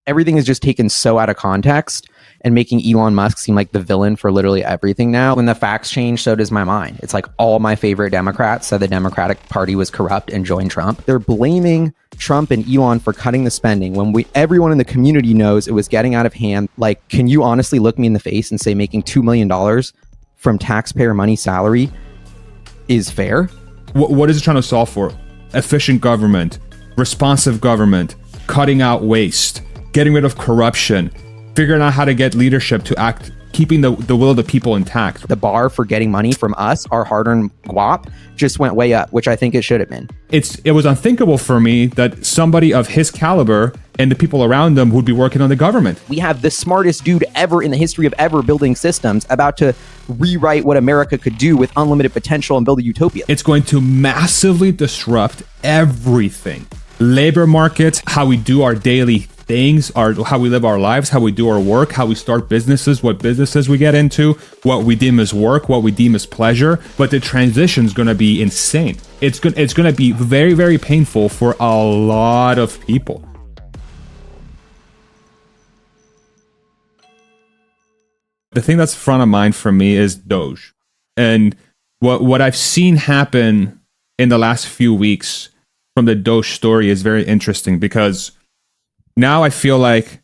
everything is just taken so out of context and making Elon Musk seem like the villain for literally everything now. When the facts change, so does my mind. It's like all my favorite Democrats said the Democratic Party was corrupt and joined Trump. They're blaming Trump and Elon for cutting the spending when everyone in the community knows it was getting out of hand. Like, can you honestly look me in the face and say making $2 million from taxpayer money salary is fair? What is it trying to solve for? Efficient government, responsive government, cutting out waste, getting rid of corruption, figuring out how to get leadership to act, keeping the will of the people intact. The bar for getting money from us, our hard-earned guap, just went way up, which I think it should have been. It was unthinkable for me that somebody of his caliber and the people around them would be working on the government. We have the smartest dude ever in the history of ever building systems about to rewrite what America could do with unlimited potential and build a utopia. It's going to massively disrupt everything. Labor markets, how we do our daily things, how we live our lives, how we do our work, how we start businesses, what businesses we get into, what we deem as work, what we deem as pleasure. But the transition is going to be insane. It's going to be very, very painful for a lot of people. The thing that's front of mind for me is Doge. And what I've seen happen in the last few weeks from the Doge story is very interesting, because now I feel like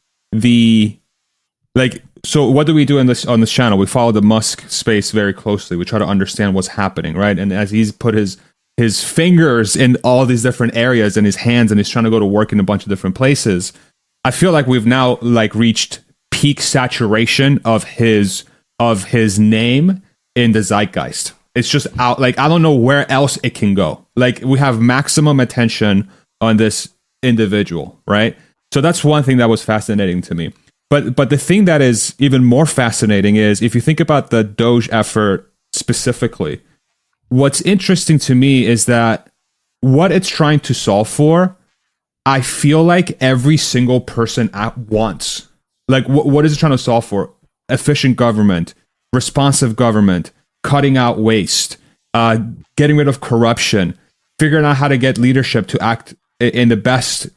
so what do we do on this channel? We follow the Musk space very closely. We try to understand what's happening, right? And as he's put his fingers in all these different areas and his hands, and he's trying to go to work in a bunch of different places, I feel like we've now reached peak saturation of his name in the zeitgeist. It's just out. I don't know where else it can go. We have maximum attention on this individual, right? So that's one thing that was fascinating to me. But the thing that is even more fascinating is, if you think about the Doge effort specifically, what's interesting to me is that what it's trying to solve for, I feel like every single person at once. What is it trying to solve for? Efficient government, responsive government, cutting out waste, getting rid of corruption, figuring out how to get leadership to act in the best,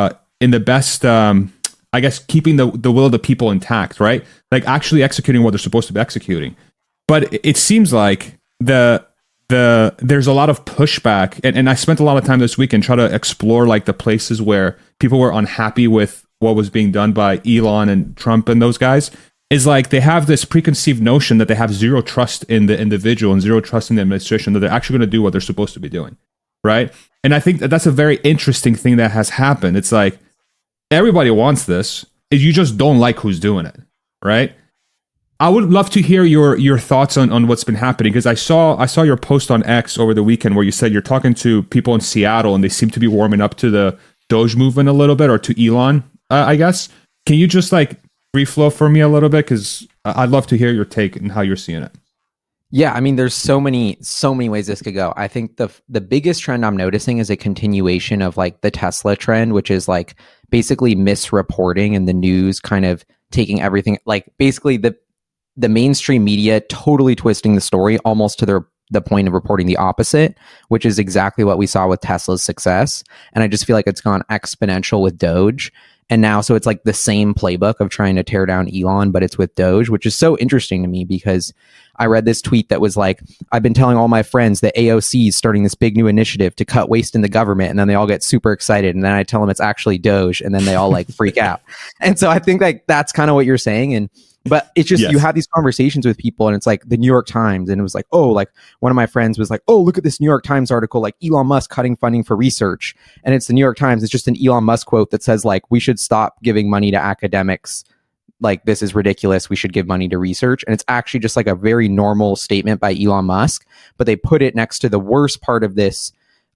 I guess, keeping the will of the people intact, right? Actually executing what they're supposed to be executing. But it seems like there's a lot of pushback, and I spent a lot of time this weekend trying to explore the places where people were unhappy with what was being done by Elon and Trump and those guys. Is they have this preconceived notion that they have zero trust in the individual and zero trust in the administration, that they're actually going to do what they're supposed to be doing, right? And I think that's a very interesting thing that has happened. It's everybody wants this. You just don't like who's doing it, right? I would love to hear your thoughts on what's been happening, because I saw your post on X over the weekend where you said you're talking to people in Seattle and they seem to be warming up to the Doge movement a little bit, or to Elon, I guess. Can you just free flow for me a little bit, because I'd love to hear your take and how you're seeing it. Yeah, I mean, there's so many ways this could go. I think the biggest trend I'm noticing is a continuation of the Tesla trend, which is basically misreporting and the news kind of taking everything, basically the mainstream media totally twisting the story almost to the point of reporting the opposite, which is exactly what we saw with Tesla's success. And I just feel like it's gone exponential with Doge. And now, so it's the same playbook of trying to tear down Elon, but it's with Doge, which is so interesting to me, because I read this tweet that was I've been telling all my friends that AOC is starting this big new initiative to cut waste in the government. And then they all get super excited. And then I tell them it's actually Doge. And then they all freak out. And so I think that's kind of what you're saying. But it's just, yes, you have these conversations with people, and it's the New York Times. And it was one of my friends was oh, look at this New York Times article, Elon Musk cutting funding for research. And it's the New York Times. It's just an Elon Musk quote that says we should stop giving money to academics. This is ridiculous. We should give money to research. And it's actually just a very normal statement by Elon Musk. But they put it next to the worst part of this,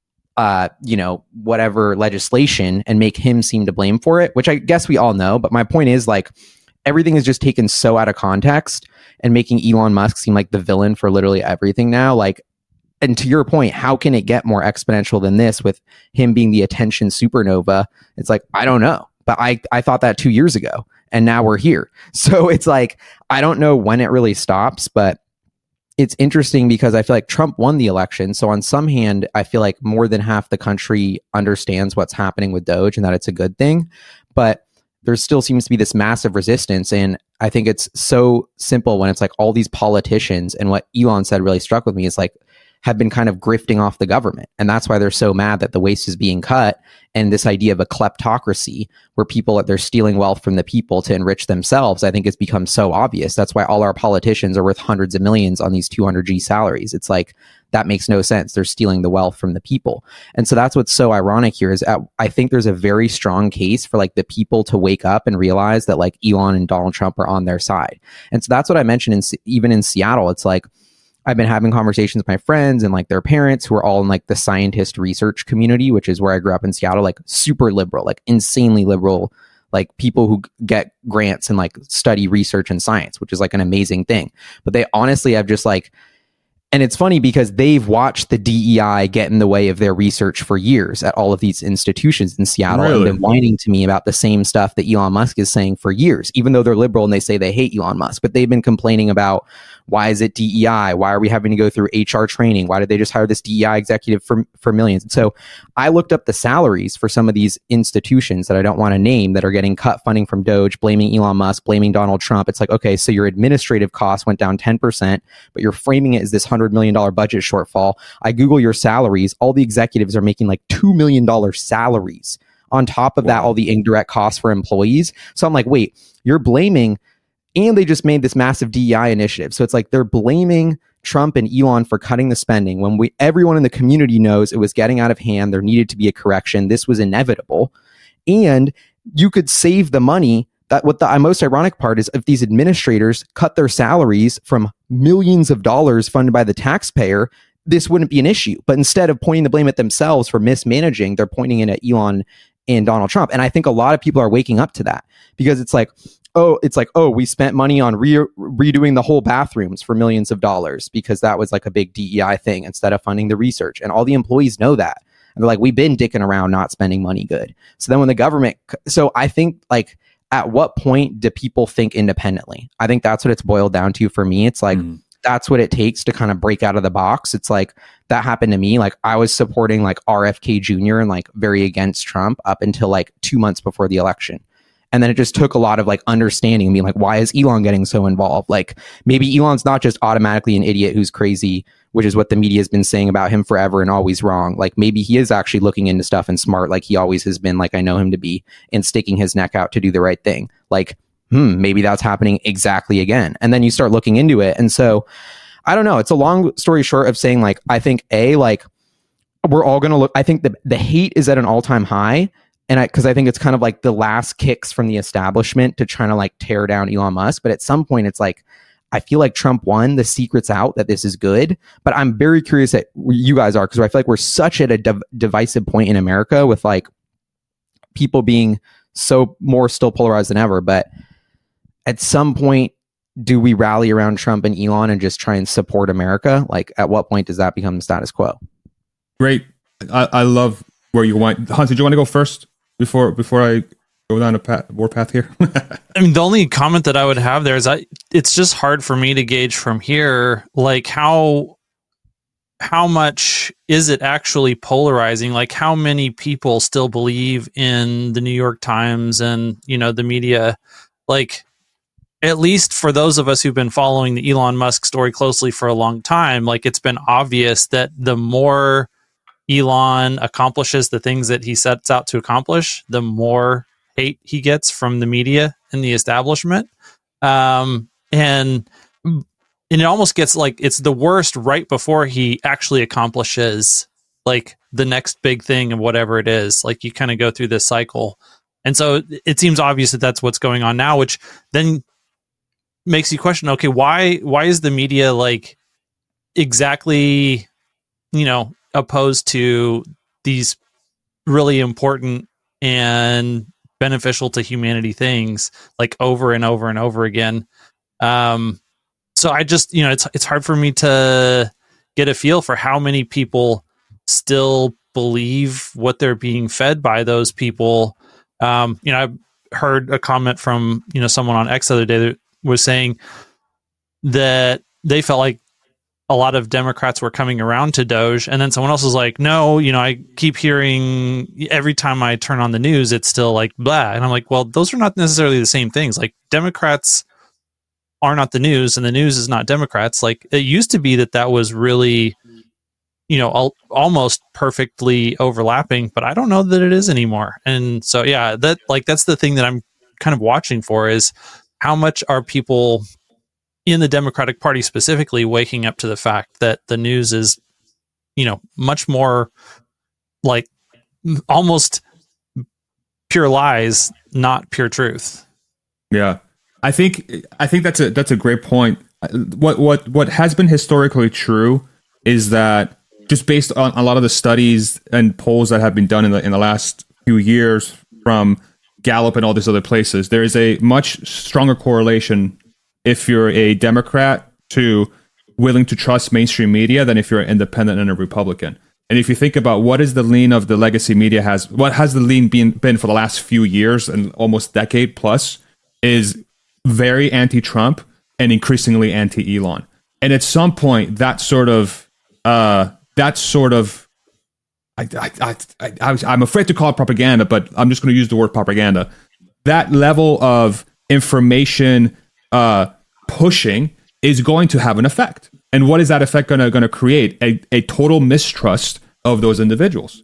whatever legislation, and make him seem to blame for it, which I guess we all know. But my point is everything is just taken so out of context and making Elon Musk seem like the villain for literally everything now. And to your point, how can it get more exponential than this with him being the attention supernova? It's I don't know, but I thought that 2 years ago, and now we're here. So it's I don't know when it really stops, but it's interesting because I feel Trump won the election. So on some hand, I feel more than half the country understands what's happening with Doge and that it's a good thing. But there still seems to be this massive resistance. And I think it's so simple when it's like all these politicians, and what Elon said really struck with me is like, have been kind of grifting off the government. And that's why they're so mad that the waste is being cut. And this idea of a kleptocracy where people, they're stealing wealth from the people to enrich themselves, I think it's become so obvious. That's why all our politicians are worth hundreds of millions on these 200G salaries. It's like, that makes no sense. They're stealing the wealth from the people. And so that's what's so ironic here is I think there's a very strong case for like the people to wake up and realize that like Elon and Donald Trump are on their side. And so that's what I mentioned even in Seattle. It's like, I've been having conversations with my friends and like their parents who are all in like the scientist research community, which is where I grew up in Seattle, like super liberal, like insanely liberal, like people who get grants and like study research and science, which is like an amazing thing. But they honestly have just like, and it's funny because they've watched the DEI get in the way of their research for years at all of these institutions in Seattle, and been whining to me about the same stuff that Elon Musk is saying for years, even though they're liberal and they say they hate Elon Musk. But they've been complaining about, why is it DEI? Why are we having to go through HR training? Why did they just hire this DEI executive for millions? And so I looked up the salaries for some of these institutions that I don't want to name that are getting cut funding from Doge, blaming Elon Musk, blaming Donald Trump. It's like, okay, so your administrative costs went down 10%, but you're framing it as this $100 million budget shortfall. I Google your salaries. All the executives are making like $2 million salaries. On top of that, all the indirect costs for employees. So I'm like, wait, you're blaming, and they just made this massive DEI initiative. So it's like they're blaming Trump and Elon for cutting the spending when everyone in the community knows it was getting out of hand. There needed to be a correction. This was inevitable. And you could save the money. That what the most ironic part is, if these administrators cut their salaries from millions of dollars funded by the taxpayer, this wouldn't be an issue. But instead of pointing the blame at themselves for mismanaging, they're pointing it at Elon and Donald Trump. And I think a lot of people are waking up to that, because it's like, oh, we spent money on redoing the whole bathrooms for millions of dollars because that was like a big DEI thing, instead of funding the research. And all the employees know that. And they're like, we've been dicking around not spending money good. So then when the government, so I think like, at what point do people think independently? I think that's what it's boiled down to for me. It's like, that's what it takes to kind of break out of the box. It's like, that happened to me. Like I was supporting like RFK Jr. and like very against Trump up until like 2 months before the election. And then it just took a lot of like understanding and being like, why is Elon getting so involved? Like maybe Elon's not just automatically an idiot who's crazy, which is what the media has been saying about him forever and always wrong. Like maybe he is actually looking into stuff and smart, like he always has been, like I know him to be, and sticking his neck out to do the right thing. Like, maybe that's happening exactly again. And then you start looking into it. And so I don't know. It's a long story short of saying like, I think like we're all going to look, I think the hate is at an all-time high. And because I think it's kind of like the last kicks from the establishment to trying to like tear down Elon Musk. But at some point it's like, I feel like Trump won. The secret's out that this is good. But I'm very curious that you guys are, because I feel like we're such at a divisive point in America with like people being so more still polarized than ever. But at some point, do we rally around Trump and Elon and just try and support America? Like at what point does that become the status quo? Great. I love where you went. Hans, did you want to go first before I go down a warpath here? I mean, the only comment that I would have there is it's just hard for me to gauge from here, like how much is it actually polarizing? Like how many people still believe in the New York Times and, the media? Like, at least for those of us who've been following the Elon Musk story closely for a long time, like it's been obvious that the more Elon accomplishes the things that he sets out to accomplish, the more hate he gets from the media and the establishment. And it almost gets like it's the worst right before he actually accomplishes like the next big thing and whatever it is. Like you kind of go through this cycle. And so it seems obvious that that's what's going on now, which then makes you question, okay, why is the media like exactly, opposed to these really important and beneficial to humanity things like over and over and over again. So I just, it's hard for me to get a feel for how many people still believe what they're being fed by those people. I heard a comment from, someone on X the other day that was saying that they felt like a lot of Democrats were coming around to Doge, and then someone else was like, no, I keep hearing every time I turn on the news, it's still like blah. And I'm like, well, those are not necessarily the same things. Like, Democrats are not the news, and the news is not Democrats. Like, it used to be that was really, almost perfectly overlapping, but I don't know that it is anymore. And so, yeah, that's the thing that I'm kind of watching for, is how much are people in the Democratic Party specifically waking up to the fact that the news is, much more like almost pure lies, not pure truth. Yeah, I think that's a great point. What has been historically true is that, just based on a lot of the studies and polls that have been done in the last few years from Gallup and all these other places, there is a much stronger correlation if you're a Democrat to willing to trust mainstream media than if you're an independent and a Republican. And if you think about what is the lean of the legacy media what has the lean been for the last few years and almost decade plus, is very anti-Trump and increasingly anti-Elon. And at some point, I'm afraid to call it propaganda, but I'm just going to use the word propaganda. That level of information pushing is going to have an effect. And what is that effect going to create? A total mistrust of those individuals.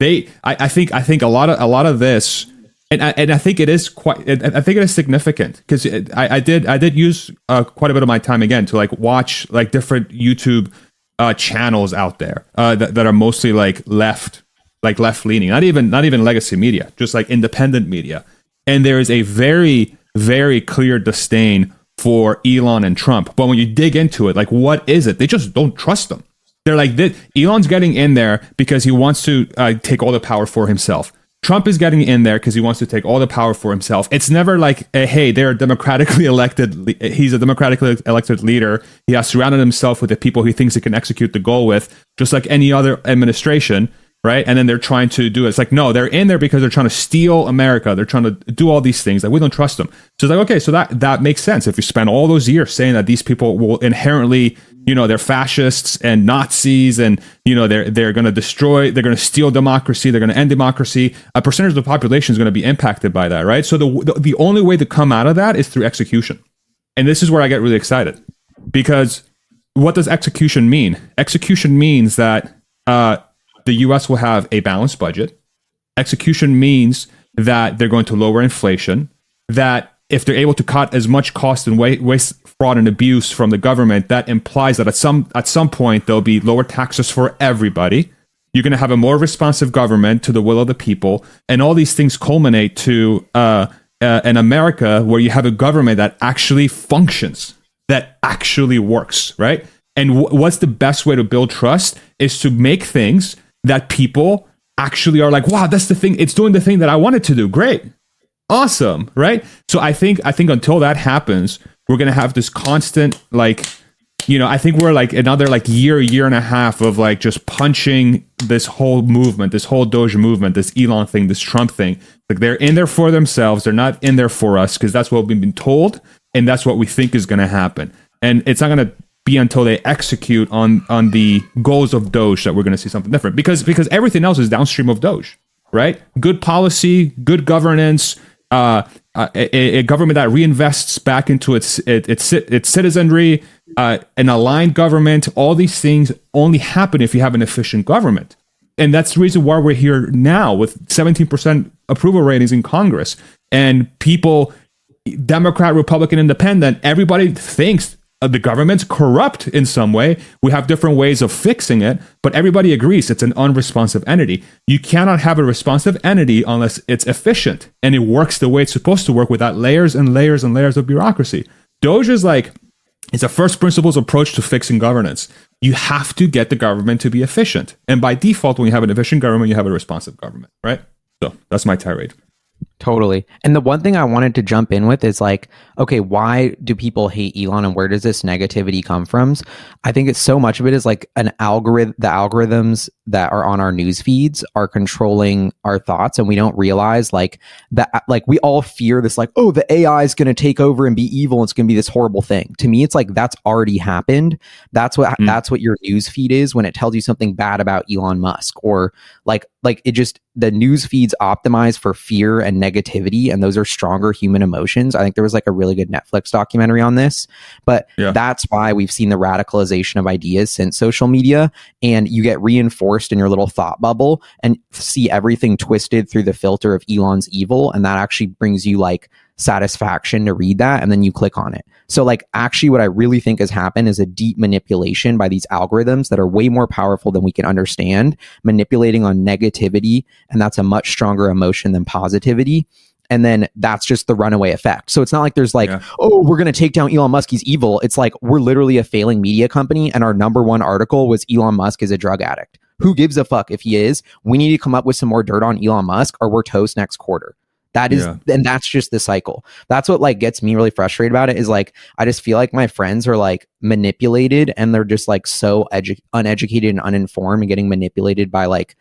I think a lot of this, and I think it is significant, because I did use quite a bit of my time again to watch different YouTube channels out there that are mostly left leaning, not even legacy media, just independent media. And there is a very, very clear disdain for Elon and Trump. But when you dig into it, what is it? They just don't trust them. They're like, Elon's getting in there because he wants to take all the power for himself. Trump is getting in there because he wants to take all the power for himself. It's never hey, they're democratically elected. He's a democratically elected leader. He has surrounded himself with the people he thinks he can execute the goal with, just like any other administration, right? And then they're trying to do it. It's no, they're in there because they're trying to steal America. They're trying to do all these things. We don't trust them. So it's okay, so that makes sense. If you spend all those years saying that these people will inherently, they're fascists and Nazis, and they're going to destroy, they're going to steal democracy, they're going to end democracy, a percentage of the population is going to be impacted by that, right? So the only way to come out of that is through execution. And this is where I get really excited, because what does execution mean? Execution means that the U.S. will have a balanced budget. Execution means that they're going to lower inflation, that if they're able to cut as much cost and waste, fraud, and abuse from the government, that implies that at some point there'll be lower taxes for everybody. You're going to have a more responsive government to the will of the people, and all these things culminate to an America where you have a government that actually functions, that actually works, right? And what's the best way to build trust is to make things that people actually are wow, that's the thing. It's doing the thing that I wanted to do. Great. Awesome. Right. So I think until that happens, we're going to have this constant, I think we're another year and a half of just punching this whole movement, this whole Doge movement, this Elon thing, this Trump thing. They're in there for themselves. They're not in there for us, because that's what we've been told. And that's what we think is going to happen. And it's not going to be until they execute on the goals of Doge that we're going to see something different, because everything else is downstream of Doge, right? Good policy, good governance, a government that reinvests back into its citizenry, an aligned government. All these things only happen if you have an efficient government. And that's the reason why we're here now with 17% approval ratings in Congress, and people, Democrat, Republican, Independent, everybody thinks the government's corrupt in some way. We have different ways of fixing it, but everybody agrees it's an unresponsive entity. You cannot have a responsive entity unless it's efficient and it works the way it's supposed to work, without layers and layers and layers of bureaucracy. Doge is it's a first principles approach to fixing governance. You have to get the government to be efficient. And by default, when you have an efficient government, you have a responsive government, right? So that's my tirade. Totally. And the one thing I wanted to jump in with is like, okay, why do people hate Elon and where does this negativity come from? I think it's so much of it is like an algorithm, the algorithms that are on our news feeds are controlling our thoughts. And we don't realize like that, like we all fear this, like, oh, the AI is going to take over and be evil. And it's going to be this horrible thing. To me, it's like, that's already happened. That's what your news feed is when it tells you something bad about Elon Musk, or like it just, the news feeds optimize for fear and negativity, and those are stronger human emotions. I think there was like a really good Netflix documentary on this, but that's why we've seen the radicalization of ideas since social media, and you get reinforced in your little thought bubble and see everything twisted through the filter of Elon's evil, and that actually brings you like satisfaction to read that, and then you click on it. So like actually what I really think has happened is a deep manipulation by these algorithms that are way more powerful than we can understand, manipulating on negativity, and that's a much stronger emotion than positivity. And then that's just the runaway effect. So it's not like there's like, oh, we're going to take down Elon Musk, he's evil. It's like we're literally a failing media company, and our number one article was Elon Musk is a drug addict. Who gives a fuck if he is? We need to come up with some more dirt on Elon Musk or we're toast next quarter. That is, and that's just the cycle. That's what like gets me really frustrated about it, is like, I just feel like my friends are like manipulated, and they're just like so uneducated and uninformed, and getting manipulated by like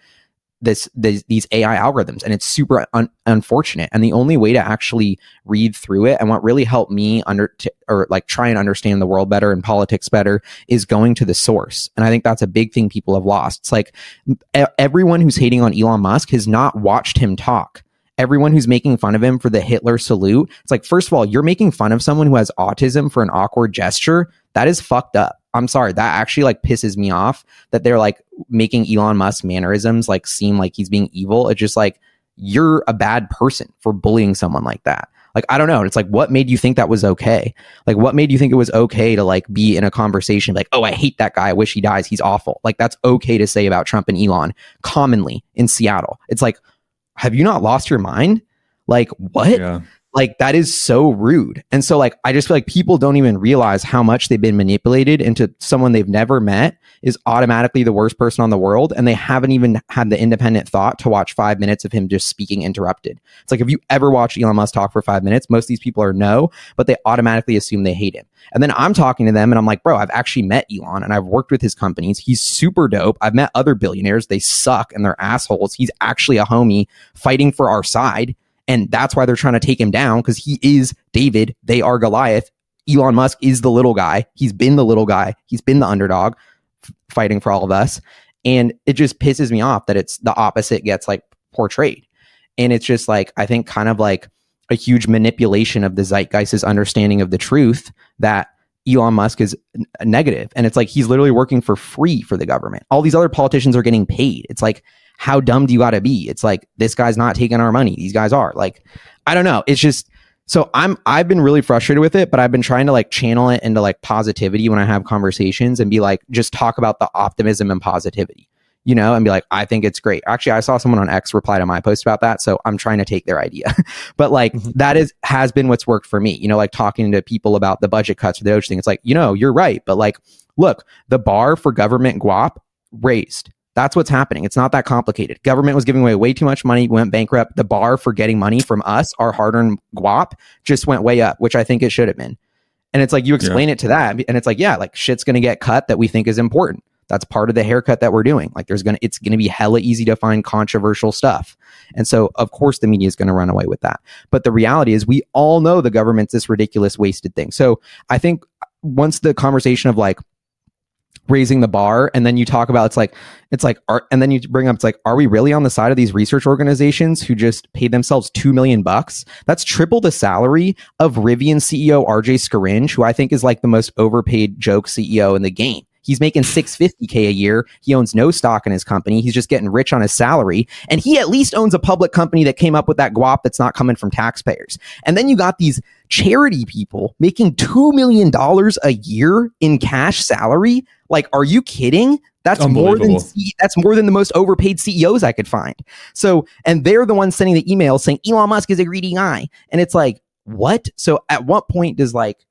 these AI algorithms. And it's super unfortunate. And the only way to actually read through it, and what really helped me or like try and understand the world better and politics better, is going to the source. And I think that's a big thing people have lost. It's like everyone who's hating on Elon Musk has not watched him talk. Everyone who's making fun of him for the Hitler salute, it's like, first of all, you're making fun of someone who has autism for an awkward gesture. That is fucked up. I'm sorry. That actually like pisses me off, that they're like making Elon Musk mannerisms like seem like he's being evil. It's just like, you're a bad person for bullying someone like that. Like, I don't know. It's like, what made you think that was okay? Like, what made you think it was okay to like be in a conversation like, oh, I hate that guy, I wish he dies, he's awful. Like, that's okay to say about Trump and Elon commonly in Seattle. It's like, have you not lost your mind? Like, what? Yeah. Like, that is so rude. And so like, I just feel like people don't even realize how much they've been manipulated into someone they've never met is automatically the worst person on the world. And they haven't even had the independent thought to watch 5 minutes of him just speaking interrupted. It's like, if you ever watch Elon Musk talk for 5 minutes, most of these people are no, but they automatically assume they hate him. And then I'm talking to them and I'm like, bro, I've actually met Elon and I've worked with his companies. He's super dope. I've met other billionaires. They suck and they're assholes. He's actually a homie fighting for our side. And that's why they're trying to take him down, because he is David. They are Goliath. Elon Musk is the little guy. He's been the little guy. He's been the underdog fighting for all of us. And it just pisses me off that it's the opposite gets like portrayed. And it's just like, I think kind of like a huge manipulation of the zeitgeist's understanding of the truth that Elon Musk is negative. And it's like, he's literally working for free for the government. All these other politicians are getting paid. It's like, how dumb do you got to be? It's like, this guy's not taking our money. These guys are. Like, I don't know. It's just, so I've been really frustrated with it, but I've been trying to like channel it into like positivity when I have conversations, and be like, just talk about the optimism and positivity, you know, and be like, I think it's great. Actually, I saw someone on X reply to my post about that. So I'm trying to take their idea, but like that has been what's worked for me, you know, like talking to people about the budget cuts or the Doge thing. It's like, you know, you're right. But like, look, the bar for government guap raised. That's what's happening. It's not that complicated. Government was giving away way too much money, went bankrupt. The bar for getting money from us, our hard-earned guap, just went way up, which I think it should have been. And it's like, you explain it to that, and it's like, yeah, like shit's going to get cut that we think is important. That's part of the haircut that we're doing. Like, it's going to be hella easy to find controversial stuff. And so, of course, the media is going to run away with that. But the reality is, we all know the government's this ridiculous, wasted thing. So I think once the conversation of like raising the bar, and then you talk about, and then you bring up, it's like, are we really on the side of these research organizations who just paid themselves $2 million? That's triple the salary of Rivian CEO RJ Scaringe, who I think is like the most overpaid joke CEO in the game. He's making $650K a year. He owns no stock in his company. He's just getting rich on his salary. And he at least owns a public company that came up with that guap that's not coming from taxpayers. And then you got these charity people making $2 million a year in cash salary. Like, are you kidding? That's more than the most overpaid CEOs I could find. So, and they're the ones sending the emails saying Elon Musk is a greedy guy. And it's like, what? So at what point does like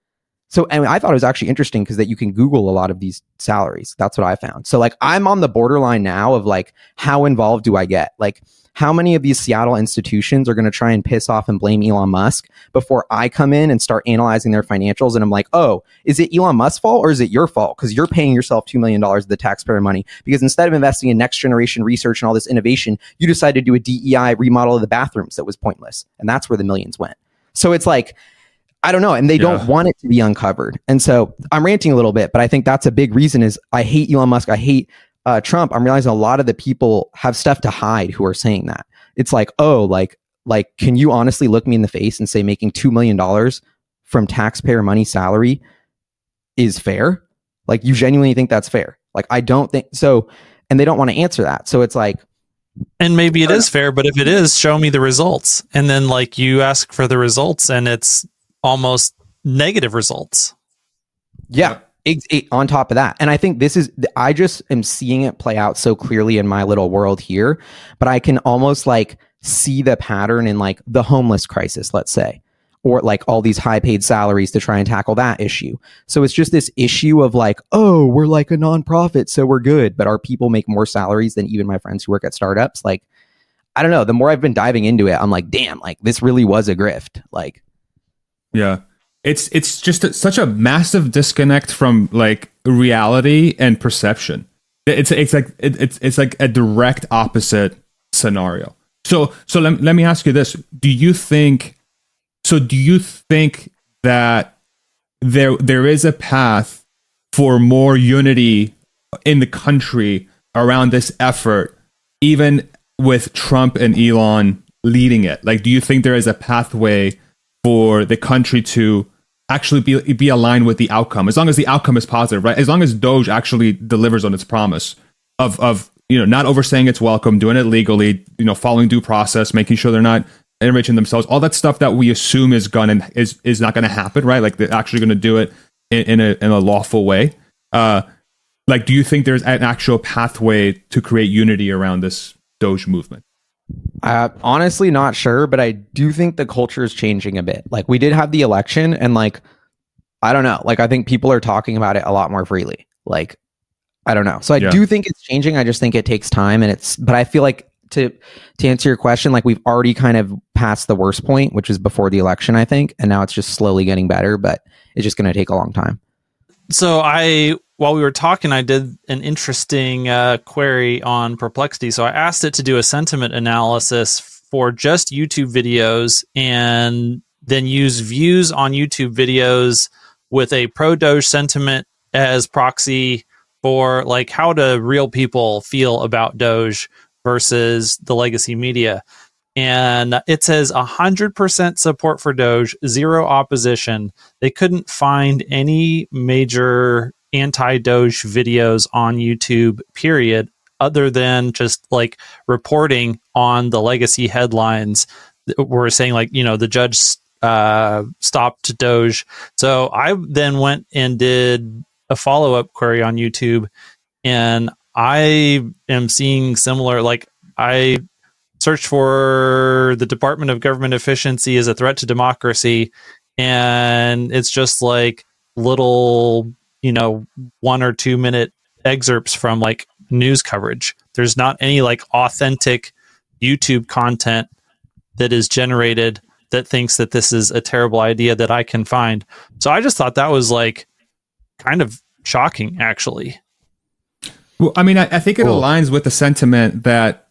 So, and I thought it was actually interesting because that you can Google a lot of these salaries. That's what I found. So like, I'm on the borderline now of like, how involved do I get? Like, how many of these Seattle institutions are going to try and piss off and blame Elon Musk before I come in and start analyzing their financials? And I'm like, oh, is it Elon Musk's fault or is it your fault? Because you're paying yourself $2 million of the taxpayer money. Because instead of investing in next generation research and all this innovation, you decided to do a DEI remodel of the bathrooms that was pointless. And that's where the millions went. So it's like, I don't know. And they don't want it to be uncovered. And so I'm ranting a little bit, but I think that's a big reason is I hate Elon Musk. I hate Trump. I'm realizing a lot of the people have stuff to hide who are saying that. It's like, oh, like, can you honestly look me in the face and say making $2 million from taxpayer money salary is fair? Like, you genuinely think that's fair? Like, I don't think so. And they don't want to answer that. So it's like, and maybe it is fair, but if it is, show me the results. And then like you ask for the results and it's almost negative results. Yeah. On top of that. And I think I just am seeing it play out so clearly in my little world here, but I can almost like see the pattern in like the homeless crisis, let's say, or like all these high paid salaries to try and tackle that issue. So it's just this issue of like, oh, we're like a nonprofit, so we're good, but our people make more salaries than even my friends who work at startups. Like, I don't know. The more I've been diving into it, I'm like, damn, like this really was a grift. Like, yeah. It's just such a massive disconnect from like reality and perception. It's like a direct opposite scenario. So let me ask you this: Do you think that there is a path for more unity in the country around this effort, even with Trump and Elon leading it? Like, do you think there is a pathway for the country to actually be aligned with the outcome, as long as the outcome is positive, right? As long as Doge actually delivers on its promise of not overstaying its welcome, doing it legally, following due process, making sure they're not enriching themselves, all that stuff that we assume is not going to happen, right? Like they're actually going to do it in a lawful way. Like, do you think there's an actual pathway to create unity around this Doge movement? Honestly, not sure, but I do think the culture is changing a bit. Like, we did have the election, and like, I don't know. Like, I think people are talking about it a lot more freely. Like, I don't know. So I do think it's changing. I just think it takes time, but I feel like to answer your question, like we've already kind of passed the worst point, which was before the election, I think, and now it's just slowly getting better, but it's just going to take a long time. So while we were talking, I did an interesting query on Perplexity. So I asked it to do a sentiment analysis for just YouTube videos and then use views on YouTube videos with a pro-Doge sentiment as proxy for like how do real people feel about Doge versus the legacy media. And it says 100% support for Doge, 0 opposition. They couldn't find any major anti-Doge videos on YouTube, period, other than just like reporting on the legacy headlines that were saying like, the judge stopped Doge. So I then went and did a follow-up query on YouTube, and I am seeing similar, like I searched for the Department of Government Efficiency as a threat to democracy, and it's just like little 1 or 2 minute excerpts from like news coverage. There's not any like authentic YouTube content that is generated that thinks that this is a terrible idea that I can find. So I just thought that was like kind of shocking, actually. Well, I mean, I think it aligns with the sentiment that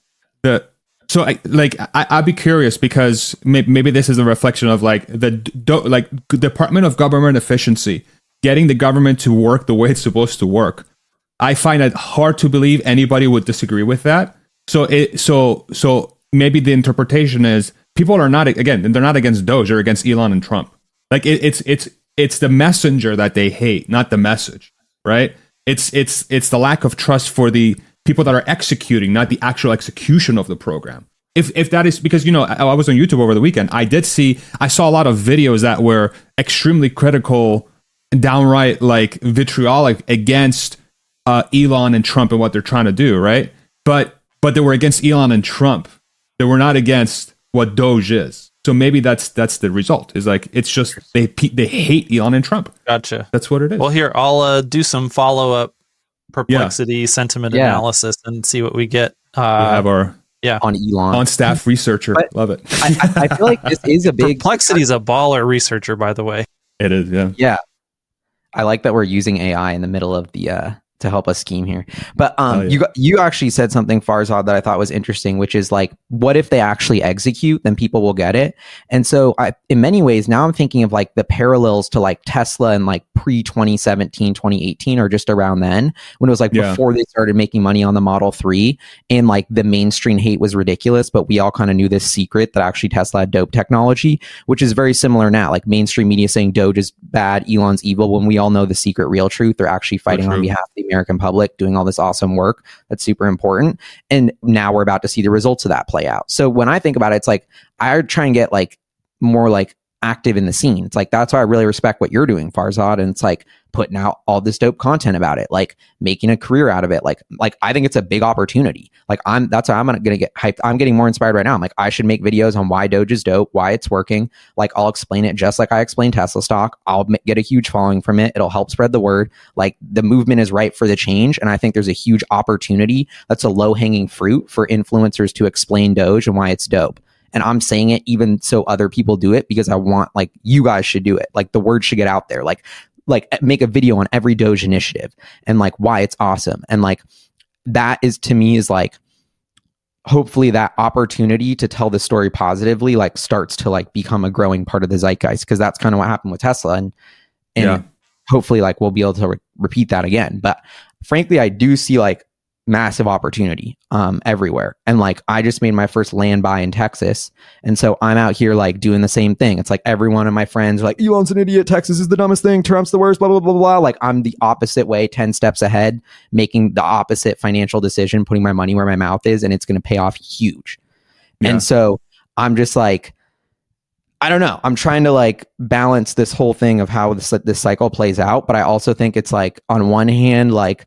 I'd be curious, because maybe this is a reflection of like the Department of Government Efficiency, getting the government to work the way it's supposed to work. I find it hard to believe anybody would disagree with that. So maybe the interpretation is people are not, again, they're not against Doge, they're against Elon and Trump. Like it's the messenger that they hate, not the message, right? It's the lack of trust for the people that are executing, not the actual execution of the program. If that is because, I was on YouTube over the weekend. I saw a lot of videos that were extremely critical, downright like vitriolic against Elon and Trump and what they're trying to do, right? But they were against Elon and Trump. They were not against what Doge is. So maybe that's the result. Is like it's just they hate Elon and Trump. Gotcha. That's what it is. Well, here I'll do some follow up Perplexity sentiment analysis and see what we get. We have our on Elon on staff researcher. Love it. I feel like this is a big Perplexity is a baller researcher, by the way. It is, yeah. I like that we're using AI in the middle of the to help us scheme here. But you actually said something, Farzad, that I thought was interesting, which is like, what if they actually execute, then people will get it. And so in many ways, now I'm thinking of like the parallels to like Tesla and like pre 2017, 2018, or just around then, when it was like before they started making money on the Model 3 and like the mainstream hate was ridiculous, but we all kind of knew this secret that actually Tesla had dope technology, which is very similar now. Like mainstream media saying Doge is bad, Elon's evil, when we all know the secret real truth. They're actually fighting on behalf of the American public, doing all this awesome work that's super important. And now we're about to see the results of that play out. So when I think about it, it's like I try and get like more like active in the scene. It's like that's why I really respect what you're doing, Farzad, and it's like putting out all this dope content about it, like making a career out of it. Like I think it's a big opportunity. Like that's why I'm gonna get hyped. I'm getting more inspired right now. I'm like, I should make videos on why Doge is dope, why it's working. Like I'll explain it just like I explain Tesla stock. I'll get a huge following from it. It'll help spread the word. Like the movement is right for the change, and I think there's a huge opportunity. That's a low hanging fruit for influencers to explain Doge and why it's dope. And I'm saying it even so other people do it, because I want, like, you guys should do it. Like the word should get out there. Like make a video on every Doge initiative and like why it's awesome. And like that is, to me, is like hopefully that opportunity to tell the story positively like starts to like become a growing part of the zeitgeist, because that's kind of what happened with Tesla. And hopefully like we'll be able to repeat that again. But frankly, I do see like massive opportunity everywhere. And like I just made my first land buy in Texas, and so I'm out here like doing the same thing. It's like every one of my friends are like, Elon's an idiot, Texas is the dumbest thing, Trump's the worst, blah blah blah blah. Like I'm the opposite way, 10 steps ahead, making the opposite financial decision, putting my money where my mouth is, and it's going to pay off huge. And so I'm just like, I don't know, I'm trying to like balance this whole thing of how this cycle plays out. But I also think it's like, on one hand, like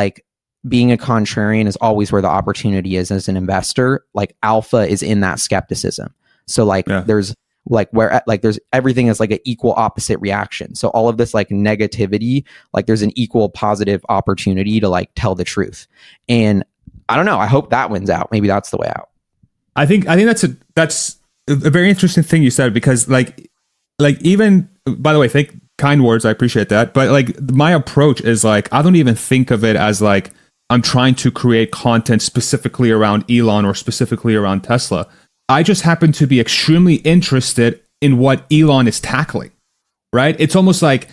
being a contrarian is always where the opportunity is as an investor. Like alpha is in that skepticism. So like there's like where like there's everything is like an equal opposite reaction. So all of this like negativity, like there's an equal positive opportunity to like tell the truth. And I don't know, I hope that wins out. Maybe that's the way out. I think that's a very interesting thing you said, because like even, by the way, kind words, I appreciate that. But like my approach is like, I don't even think of it as like I'm trying to create content specifically around Elon or specifically around Tesla. I just happen to be extremely interested in what Elon is tackling, right? It's almost like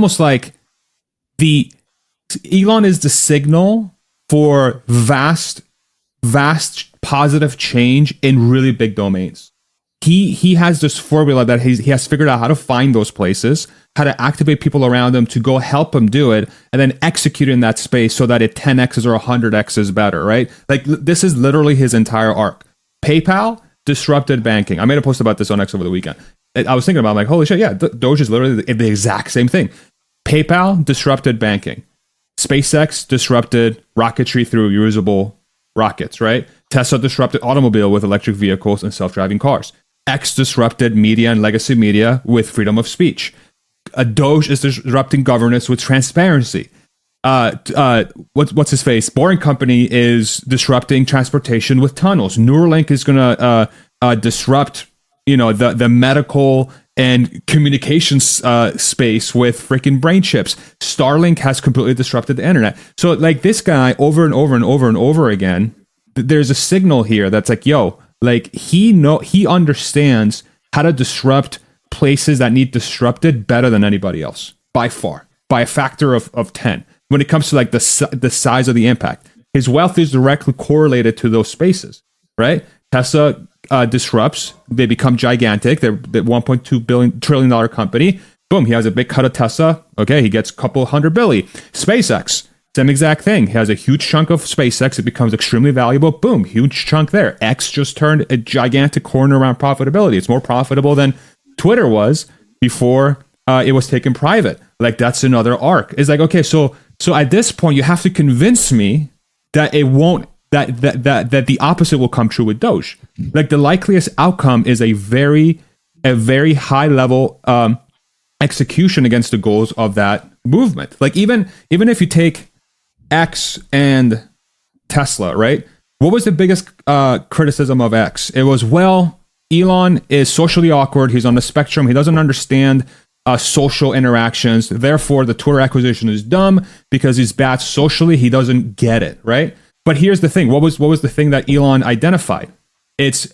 the Elon is the signal for vast positive change in really big domains. He has this formula that he has figured out how to find those places, how to activate people around him to go help him do it, and then execute in that space so that it 10x's or 100x's better, right? Like this is literally his entire arc. PayPal disrupted banking. I made a post about this on X over the weekend. I was thinking about, I'm like, holy shit, yeah, Doge is literally the exact same thing. PayPal disrupted banking. SpaceX disrupted rocketry through reusable rockets, right? Tesla disrupted automobile with electric vehicles and self-driving cars. X disrupted media and legacy media with freedom of speech. Doge is disrupting governance with transparency. What's his face? Boring Company is disrupting transportation with tunnels. Neuralink is going to disrupt, the medical and communications space with freaking brain chips. Starlink has completely disrupted the internet. So like this guy over and over and over and over again, there's a signal here that's like, yo, like he understands how to disrupt places that need disrupted better than anybody else, by far, by a factor of 10. When it comes to like the size of the impact, his wealth is directly correlated to those spaces, right? Tesla disrupts, they become gigantic. They're the $1.2 trillion company. Boom, he has a big cut of Tesla. Okay, he gets a couple $100 billion. SpaceX, same exact thing. He has a huge chunk of SpaceX. It becomes extremely valuable. Boom, huge chunk there. X just turned a gigantic corner around profitability. It's more profitable than Twitter was before it was taken private. Like that's another arc. It's like, okay, so at this point you have to convince me that it won't that the opposite will come true with Doge. Like the likeliest outcome is a very high level execution against the goals of that movement. Like even if you take X and Tesla, right? What was the biggest criticism of X? It was, well, Elon is socially awkward. He's on the spectrum. He doesn't understand social interactions. Therefore, the Twitter acquisition is dumb because he's bad socially. He doesn't get it, right? But here's the thing. What was the thing that Elon identified? It's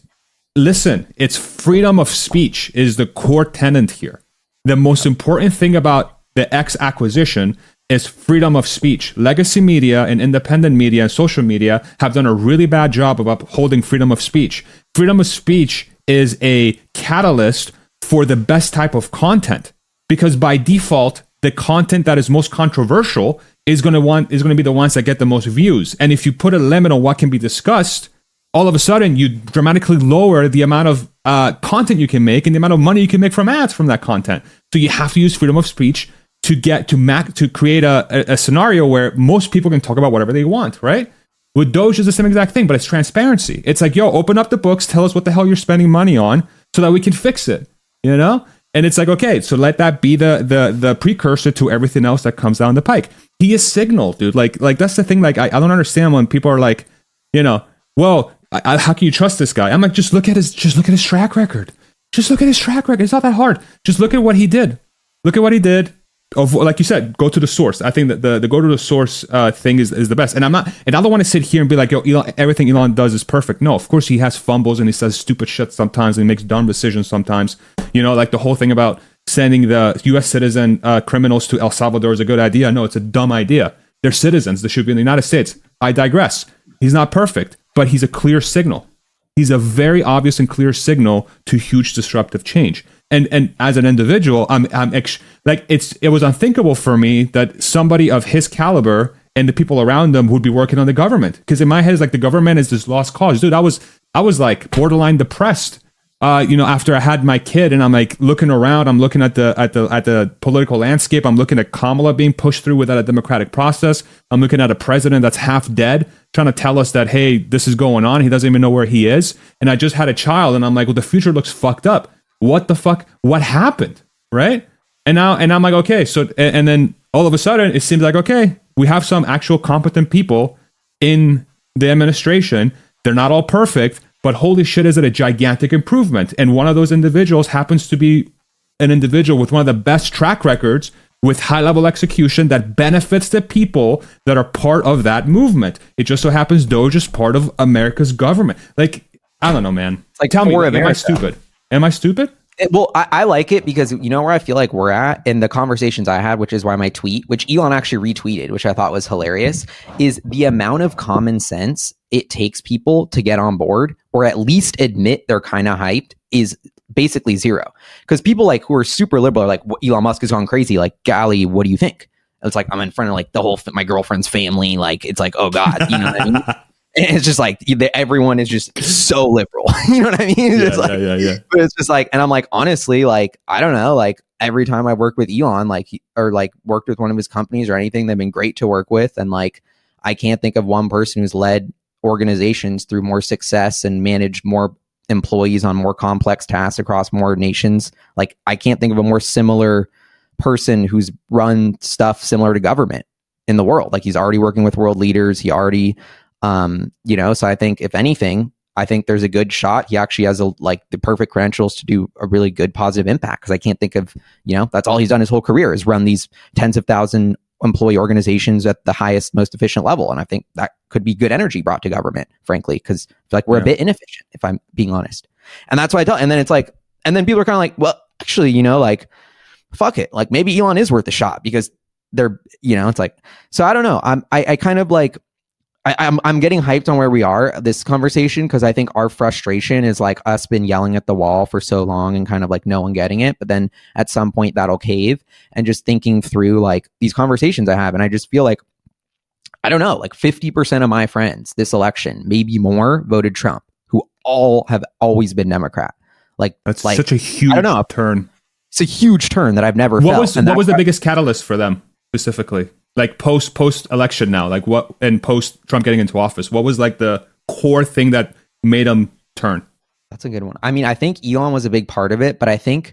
freedom of speech is the core tenet here. The most important thing about the X acquisition is freedom of speech. Legacy media and independent media and social media have done a really bad job of upholding freedom of speech. Freedom of speech is a catalyst for the best type of content, because by default, the content that is most controversial is going to be the ones that get the most views. And if you put a limit on what can be discussed, all of a sudden you dramatically lower the amount of content you can make and the amount of money you can make from ads from that content. So you have to use freedom of speech to create a scenario where most people can talk about whatever they want, right? With Doge is the same exact thing, but it's transparency. It's like, yo, open up the books, tell us what the hell you're spending money on so that we can fix it, you know? And it's like, okay, so let that be the precursor to everything else that comes down the pike. He is signal, dude. Like that's the thing. Like I don't understand when people are like, you know, well, how can you trust this guy? I'm like, just look at his track record. Just look at his track record. It's not that hard. Just look at what he did. Look at what he did. Like you said, go to the source. I think that the go to the source thing is the best. And I don't want to sit here and be like, yo, Elon, everything Elon does is perfect. No, of course he has fumbles and he says stupid shit sometimes and he makes dumb decisions sometimes. You know, like the whole thing about sending the U.S. citizen criminals to El Salvador is a good idea. No, it's a dumb idea. They're citizens. They should be in the United States. I digress. He's not perfect, but he's a clear signal. He's a very obvious and clear signal to huge disruptive change. And as an individual, it was unthinkable for me that somebody of his caliber and the people around him would be working on the government. Because in my head, it's like the government is this lost cause, dude. I was like borderline depressed, after I had my kid, and I'm like looking around. I'm looking at the political landscape. I'm looking at Kamala being pushed through without a democratic process. I'm looking at a president that's half dead, trying to tell us that, hey, this is going on. He doesn't even know where he is. And I just had a child, and I'm like, well, the future looks fucked up. What the fuck? What happened? Right? And I'm like, okay. So, and then all of a sudden it seems like, okay, we have some actual competent people in the administration. They're not all perfect, but holy shit, is it a gigantic improvement? And one of those individuals happens to be an individual with one of the best track records with high level execution that benefits the people that are part of that movement. It just so happens Doge is part of America's government. Like, I don't know, man. Like, tell me, am I stupid? Am I stupid? Well, I like it because you know where I feel like we're at in the conversations I had, which is why my tweet, which Elon actually retweeted, which I thought was hilarious, is the amount of common sense it takes people to get on board or at least admit they're kind of hyped is basically zero. Because people like who are super liberal are like, Elon Musk has gone crazy. Like, golly, what do you think? It's like, I'm in front of like the whole, my girlfriend's family. Like, it's like, oh God, you know what I mean? And it's just like everyone is just so liberal. You know what I mean? It's But it's just like, and I'm like, honestly, like, I don't know, like every time I work with Elon, like, or like worked with one of his companies or anything, they've been great to work with. And like, I can't think of one person who's led organizations through more success and managed more employees on more complex tasks across more nations. Like, I can't think of a more similar person who's run stuff similar to government in the world. Like, he's already working with world leaders. He already, so I think if anything, I think there's a good shot. He actually has the perfect credentials to do a really good positive impact. Cause I can't think of, that's all he's done his whole career is run these tens of thousand employee organizations at the highest, most efficient level. And I think that could be good energy brought to government, frankly, cause I feel like we're a bit inefficient, if I'm being honest. And that's why I tell, and then it's like, and then people are kind of like, well, actually, like, fuck it. Like maybe Elon is worth a shot because they're, it's like, so I don't know. I kind of like, I'm getting hyped on where we are this conversation because I think our frustration is like us been yelling at the wall for so long and kind of like no one getting it. But then at some point that'll cave, and just thinking through like these conversations I have. And I just feel like, I don't know, like 50% of my friends this election, maybe more, voted Trump, who all have always been Democrat. Like that's like, such a huge turn. It's a huge turn that I've never felt. What was the biggest catalyst for them specifically? like post election now, like what, and post Trump getting into office, what was like the core thing that made him turn? That's a good one. I mean, I think Elon was a big part of it, but I think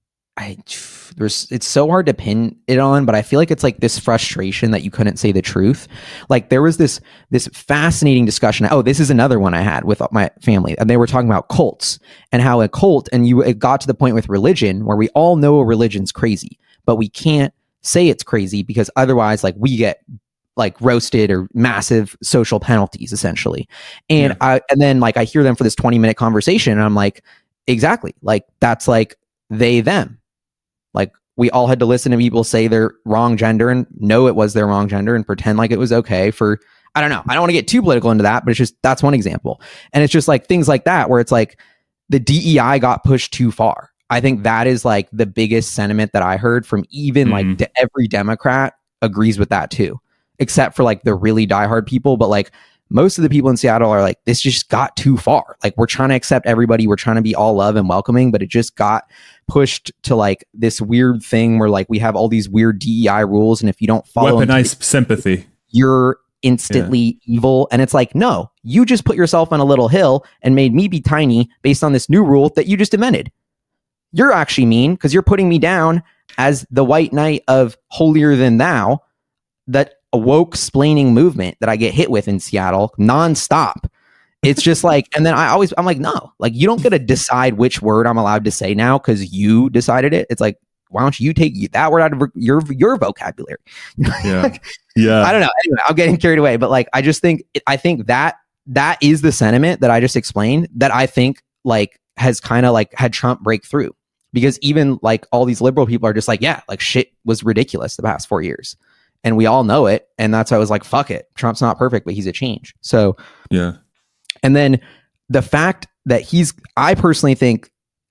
it's so hard to pin it on, but I feel like it's like this frustration that you couldn't say the truth. Like there was this fascinating discussion. Oh, this is another one I had with my family, and they were talking about cults and how a cult, and it got to the point with religion where we all know a religion's crazy, but we can't say it's crazy because otherwise, like, we get like roasted or massive social penalties essentially. And then like I hear them for this 20-minute conversation, and I'm like, exactly, like that's like they them. Like we all had to listen to people say their wrong gender and know it was their wrong gender and pretend like it was okay for, I don't know. I don't want to get too political into that, but it's just, that's one example. And it's just like things like that, where it's like the DEI got pushed too far. I think that is like the biggest sentiment that I heard from even like every Democrat agrees with that too, except for like the really diehard people. But like most of the people in Seattle are like, this just got too far. Like we're trying to accept everybody. We're trying to be all love and welcoming, but it just got pushed to like this weird thing where like we have all these weird DEI rules, and if you don't follow weaponized sympathy, you're instantly evil. And it's like, no, you just put yourself on a little hill and made me be tiny based on this new rule that you just invented. You're actually mean because you're putting me down as the white knight of holier than thou, that woke splaining movement that I get hit with in Seattle nonstop. It's just like, and then I'm like, no, like you don't get to decide which word I'm allowed to say now because you decided it. It's like, why don't you take that word out of your vocabulary? Yeah. I don't know. Anyway, I'm getting carried away, but like, I think that is the sentiment that I just explained that I think like has kind of like had Trump break through, because even like all these liberal people are just like, yeah, like shit was ridiculous the past 4 years. And we all know it. And that's why I was like, fuck it. Trump's not perfect, but he's a change. So, yeah. And then the fact that I personally think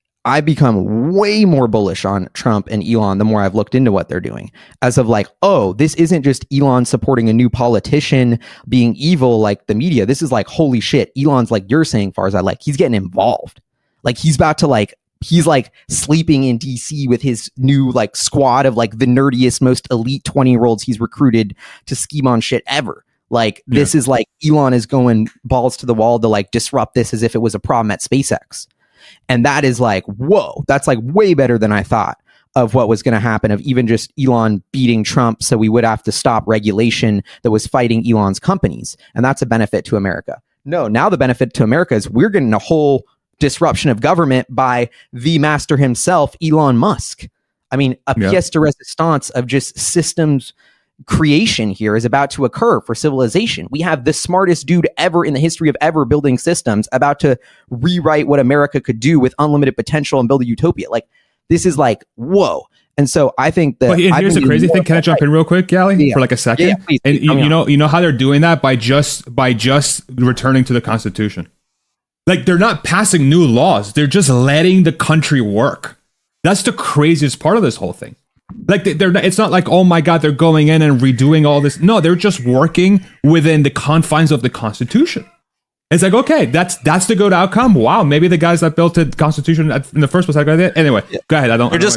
I become way more bullish on Trump and Elon the more I've looked into what they're doing, as of like, oh, this isn't just Elon supporting a new politician being evil like the media. This is like, holy shit. Elon's like you're saying, far as I like, he's getting involved. Like he's about to like, he's like sleeping in DC with his new like squad of like the nerdiest, most elite 20-year-olds he's recruited to scheme on shit ever. Like this is like Elon is going balls to the wall to like disrupt this as if it was a problem at SpaceX. And that is like, whoa, that's like way better than I thought of what was going to happen, of even just Elon beating Trump. So we would have to stop regulation that was fighting Elon's companies. And that's a benefit to America. No, now the benefit to America is we're getting a whole disruption of government by the master himself, Elon Musk. I mean, a pièce de résistance of just systems creation here is about to occur for civilization. We have the smartest dude ever in the history of ever building systems about to rewrite what America could do with unlimited potential and build a utopia. Like this is like, whoa. And so I think that here's the crazy thing. Can I jump in real quick, Gally, for like a second? Yeah, please, and you know how they're doing that by just returning to the Constitution. Like they're not passing new laws. They're just letting the country work. That's the craziest part of this whole thing. Like it's not like, oh my God, they're going in and redoing all this. No, they're just working within the confines of the Constitution. It's like, okay, that's the good outcome. Wow, maybe the guys that built the Constitution in the first place, anyway, go ahead.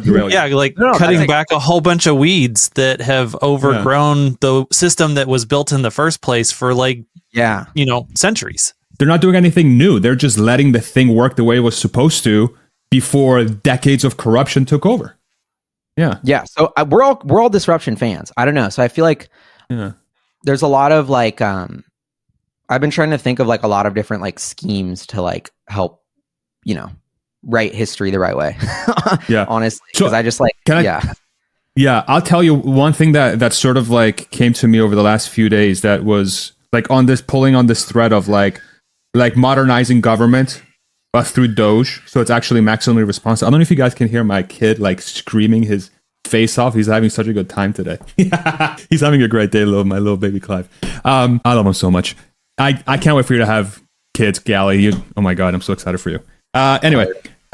Cutting back a whole bunch of weeds that have overgrown the system that was built in the first place for centuries. They're not doing anything new. They're just letting the thing work the way it was supposed to before decades of corruption took over. Yeah. Yeah. So we're all disruption fans. I don't know. So I feel like there's a lot of like, I've been trying to think of like a lot of different like schemes to like help, write history the right way. Yeah. Honestly. Because I just like, Yeah. I'll tell you one thing that sort of like came to me over the last few days that was like pulling on this thread of like modernizing government through Doge, so it's actually maximally responsive. I don't know if you guys can hear my kid like screaming his face off. He's having such a good time today. He's having a great day, my little baby Clive. I love him so much. I can't wait for you to have kids, Gally. Oh my God, I'm so excited for you. Anyway,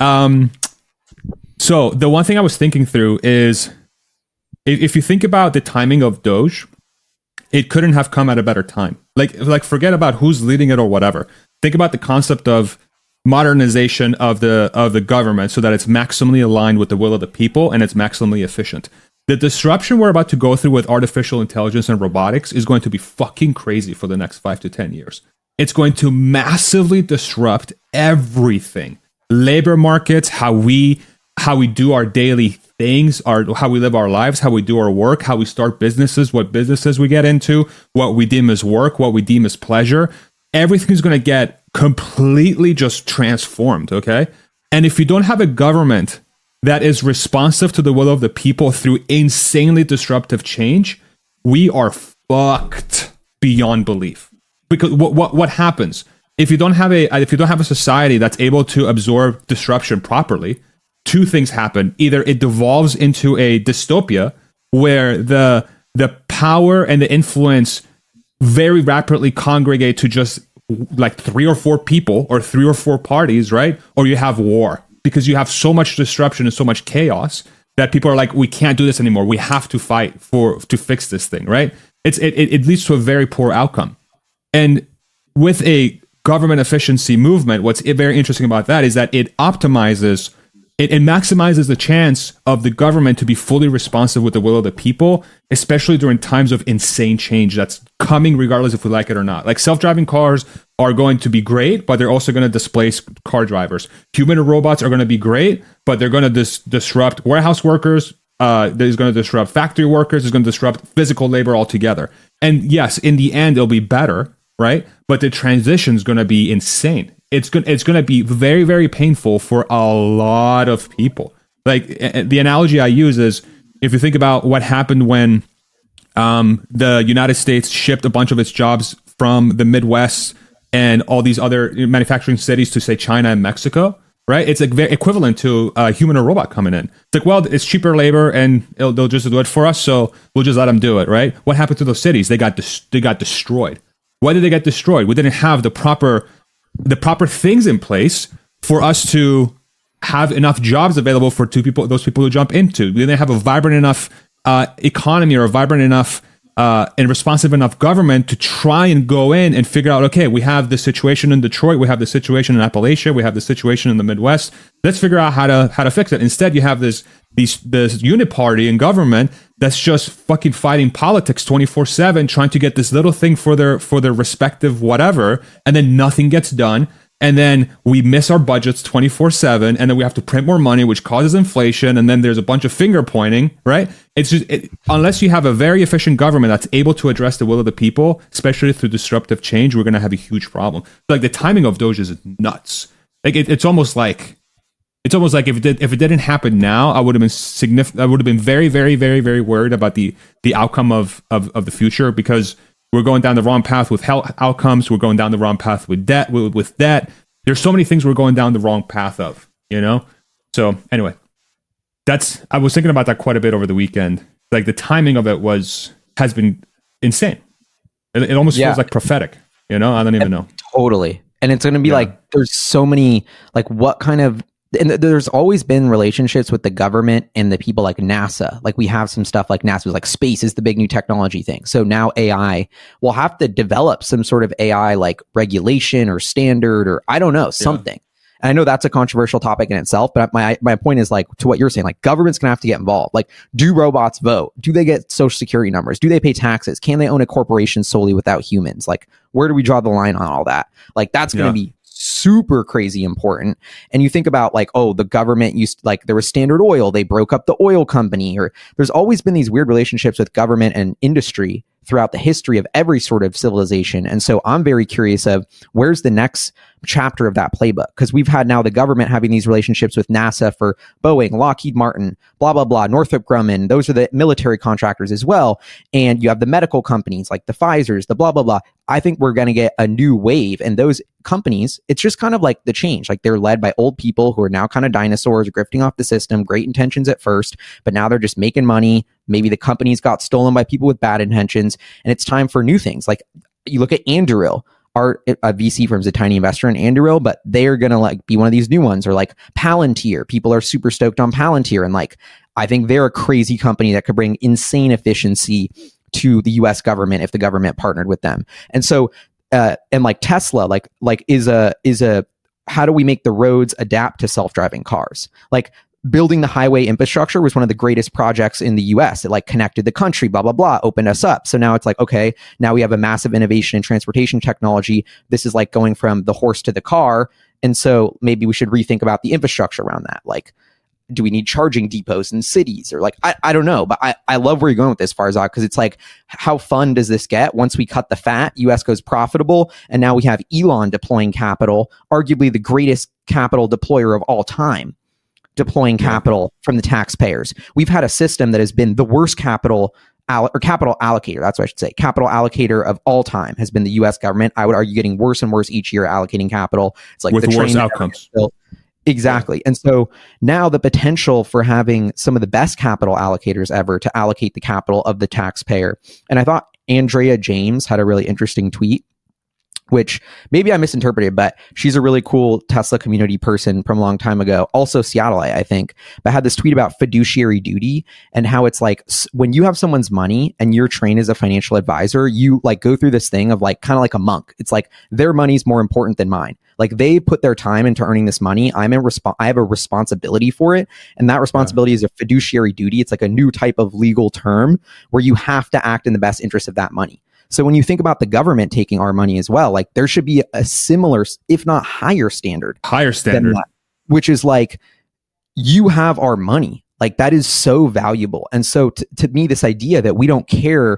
so the one thing I was thinking through is if you think about the timing of Doge, it couldn't have come at a better time. Like forget about who's leading it or whatever. Think about the concept of modernization of the government so that it's maximally aligned with the will of the people and it's maximally efficient. The disruption we're about to go through with artificial intelligence and robotics is going to be fucking crazy for the next 5 to 10 years. It's going to massively disrupt everything. Labor markets, how we do our daily things, how we live our lives, how we do our work, how we start businesses, what businesses we get into, what we deem as work, what we deem as pleasure. Everything's going to get completely just transformed, okay? And if you don't have a government that is responsive to the will of the people through insanely disruptive change, we are fucked beyond belief. Because what happens if you don't have a society that's able to absorb disruption properly? Two things happen. Either it devolves into a dystopia where the power and the influence very rapidly congregate to just like 3 or 4 people or 3 or 4 parties, right? Or you have war because you have so much disruption and so much chaos that people are like, we can't do this anymore. We have to fight to fix this thing, right? It leads to a very poor outcome. And with a government efficiency movement, what's very interesting about that is that it optimizes, it maximizes the chance of the government to be fully responsive with the will of the people, especially during times of insane change that's coming regardless if we like it or not. Like self-driving cars are going to be great, but they're also going to displace car drivers. Human robots are going to be great, but they're going to disrupt warehouse workers. There's going to disrupt factory workers. It's going to disrupt physical labor altogether. And yes, in the end, it'll be better, right? But the transition is going to be insane. It's going to be very, very painful for a lot of people. Like the analogy I use is if you think about what happened when the United States shipped a bunch of its jobs from the Midwest and all these other manufacturing cities to say China and Mexico, right? It's like very equivalent to a human or robot coming in. It's like, well, it's cheaper labor and they'll just do it for us, so we'll just let them do it, right? What happened to those cities? They got destroyed. Why did they get destroyed? We didn't have the proper things in place for us to have enough jobs available for those people to jump into. We didn't have a vibrant enough economy or a vibrant enough and responsive enough government to try and go in and figure out, okay, we have this situation in Detroit, we have this situation in Appalachia, we have this situation in the Midwest. Let's figure out how to fix it. Instead, you have this uniparty in government that's just fucking fighting politics 24/7, trying to get this little thing for their respective whatever, and then nothing gets done. And then we miss our budgets 24/7, and then we have to print more money, which causes inflation. And then there's a bunch of finger pointing, right? It's just unless you have a very efficient government that's able to address the will of the people, especially through disruptive change, we're going to have a huge problem. Like the timing of Doge is nuts. Like it's almost like if it didn't happen now, I would have been significant. I would have been very, very, very, very worried about the outcome of the future, because we're going down the wrong path with health outcomes. We're going down the wrong path with debt. With debt, there's so many things we're going down the wrong path of. So anyway, I was thinking about that quite a bit over the weekend. Like the timing of it has been insane. It almost feels like prophetic. I don't even know. Totally. And it's going to be like there's so many what kind of. And there's always been relationships with the government and the people like NASA. Like we have some stuff like NASA's like space is the big new technology thing. So now AI will have to develop some sort of AI like regulation or standard or I don't know, something. Yeah. And I know that's a controversial topic in itself, but my point is like to what you're saying, like government's gonna have to get involved. Like, do robots vote? Do they get social security numbers? Do they pay taxes? Can they own a corporation solely without humans? Like, where do we draw the line on all that? Like that's gonna be super crazy important. And you think about like, the government used there was Standard Oil, they broke up the oil company, or there's always been these weird relationships with government and industry throughout the history of every sort of civilization. And so I'm very curious of where's the next chapter of that playbook, because we've had now the government having these relationships with NASA for Boeing, Lockheed Martin, blah, blah, blah, Northrop Grumman. Those are the military contractors as well. And you have the medical companies like the Pfizers, the blah, blah, blah. I think we're going to get a new wave. And those companies, it's just kind of like the change. Like they're led by old people who are now kind of dinosaurs, grifting off the system, great intentions at first, but now they're just making money. Maybe the companies got stolen by people with bad intentions. And it's time for new things. Like you look at Anduril. Our VC firm's a tiny investor in Anduril, but they're going to be one of these new ones, or like Palantir. People are super stoked on Palantir. And I think they're a crazy company that could bring insane efficiency to the US government if the government partnered with them. And so, and like Tesla, is a how do we make the roads adapt to self-driving cars? Like building the highway infrastructure was one of the greatest projects in the US. It like connected the country, blah, blah, blah, opened us up. So now it's like, okay, now we have a massive innovation in transportation technology. This is like going from the horse to the car. And so maybe we should rethink about the infrastructure around that. Like, do we need charging depots in cities? Or like, I don't know, but I love where you're going with this, Farzad, because it's like, how fun does this get? Once we cut the fat, US goes profitable. And now we have Elon deploying capital, arguably the greatest capital deployer of all time, deploying capital from the taxpayers. We've had a system that has been the worst capital allocator. That's what I should say. Capital allocator of all time has been the U.S. government. I would argue getting worse and worse each year allocating capital. It's like with the worst outcomes. Exactly. And so now the potential for having some of the best capital allocators ever to allocate the capital of the taxpayer. And I thought Andrea James had a really interesting tweet, which maybe I misinterpreted, but she's a really cool Tesla community person from a long time ago, also Seattleite, I think, but had this tweet about fiduciary duty and how it's like when you have someone's money and you're trained as a financial advisor, you like go through this thing of like kind of like a monk. It's like their money's more important than mine. Like they put their time into earning this money. I have a responsibility for it. And that responsibility is a fiduciary duty. It's like a new type of legal term where you have to act in the best interest of that money. So when you think about the government taking our money as well, like there should be a similar, if not higher standard. That, which is like, you have our money. Like that is so valuable. And so to me, this idea that we don't care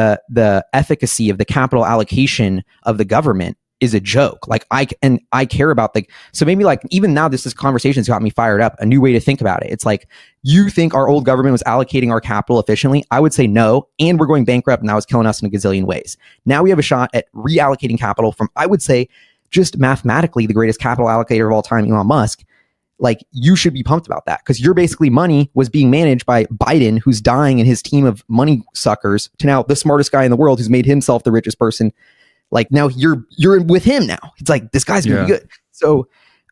the efficacy of the capital allocation of the government is a joke. Like I care about so maybe like even now this conversation's got me fired up, a new way to think about it. It's like, you think our old government was allocating our capital efficiently? I would say no. And we're going bankrupt and that was killing us in a gazillion ways. Now we have a shot at reallocating capital from, I would say, just mathematically the greatest capital allocator of all time, Elon Musk. Like you should be pumped about that because your basically money was being managed by Biden, who's dying, and his team of money suckers, to now the smartest guy in the world who's made himself the richest person. Like now you're with him now. It's like, this guy's gonna be good. So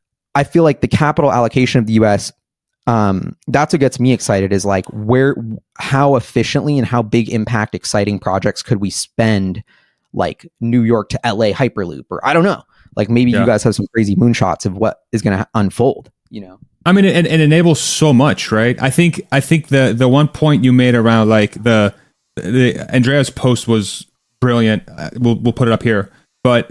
I feel like the capital allocation of the US, that's what gets me excited, is like how efficiently and how big impact exciting projects could we spend, like New York to LA Hyperloop, or I don't know, like maybe you guys have some crazy moonshots of what is going to unfold, you know? I mean, it enables so much, right? I think the one point you made around like the Andrea's post was brilliant. We'll put it up here, but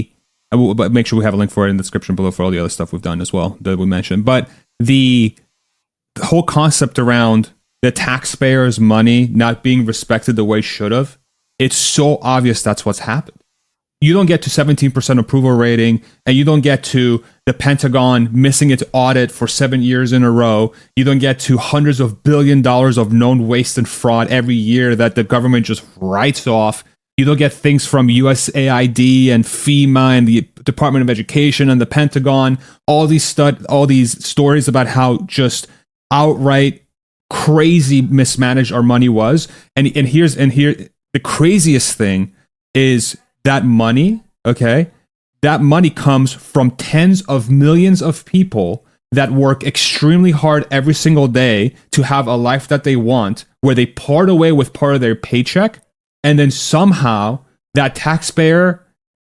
but make sure we have a link for it in the description below for all the other stuff we've done as well that we mentioned. But the whole concept around the taxpayers' money not being respected the way it should have, it's so obvious that's what's happened. You don't get to 17% approval rating, and you don't get to the Pentagon missing its audit for 7 years in a row. You don't get to hundreds of $billions of known waste and fraud every year that the government just writes off. You don't get things from USAID and FEMA and the Department of Education and the Pentagon. All these stories about how just outright crazy mismanaged our money was. And here the craziest thing is that money, okay? That money comes from tens of millions of people that work extremely hard every single day to have a life that they want, where they part away with part of their paycheck, and then somehow that taxpayer,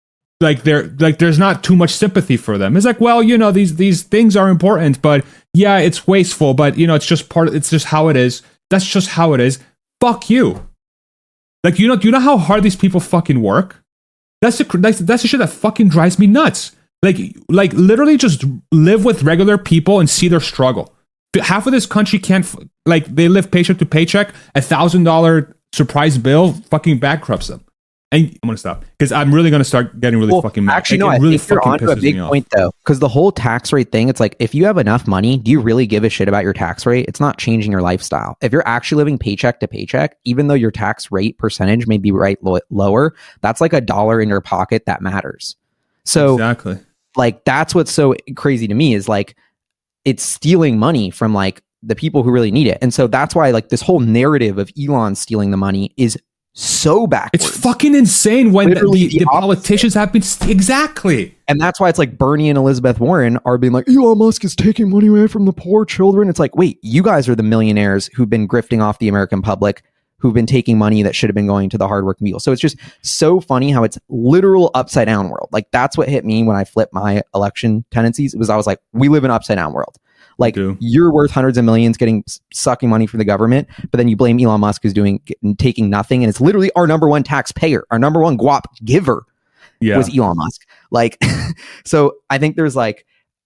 there's not too much sympathy for them. It's like, well, you know, these things are important, but yeah, it's wasteful, but you know, it's just how it is. That's just how it is. Fuck you. Like, you know how hard these people fucking work? That's the shit that fucking drives me nuts. Like literally just live with regular people and see their struggle. Half of this country can't, they live paycheck to paycheck. $1,000 surprise bill fucking bankrupts them. And I'm gonna stop because I'm really gonna start getting really fucking mad. Actually, no, I really think you're onto a big point though, because the whole tax rate thing, it's like, if you have enough money, do you really give a shit about your tax rate? It's not changing your lifestyle. If you're actually living paycheck to paycheck, even though your tax rate percentage may be lower, that's like $1 in your pocket that matters. So exactly, like that's what's so crazy to me is like it's stealing money from like the people who really need it, and so that's why like this whole narrative of Elon stealing the money is so backwards. It's fucking insane when the politicians have been exactly. And that's why it's like Bernie and Elizabeth Warren are being like, Elon Musk is taking money away from the poor children. It's like, wait, you guys are the millionaires who've been grifting off the American public, who've been taking money that should have been going to the hardworking people. So it's just so funny how it's literal upside down world. Like that's what hit me when I flipped my election tendencies. I was like, we live in an upside down world. Like do. you're worth hundreds of millions sucking money from the government, but then you blame Elon Musk who's taking nothing. And it's literally our number one taxpayer, our number one guap giver was Elon Musk. Like, so I think there's like,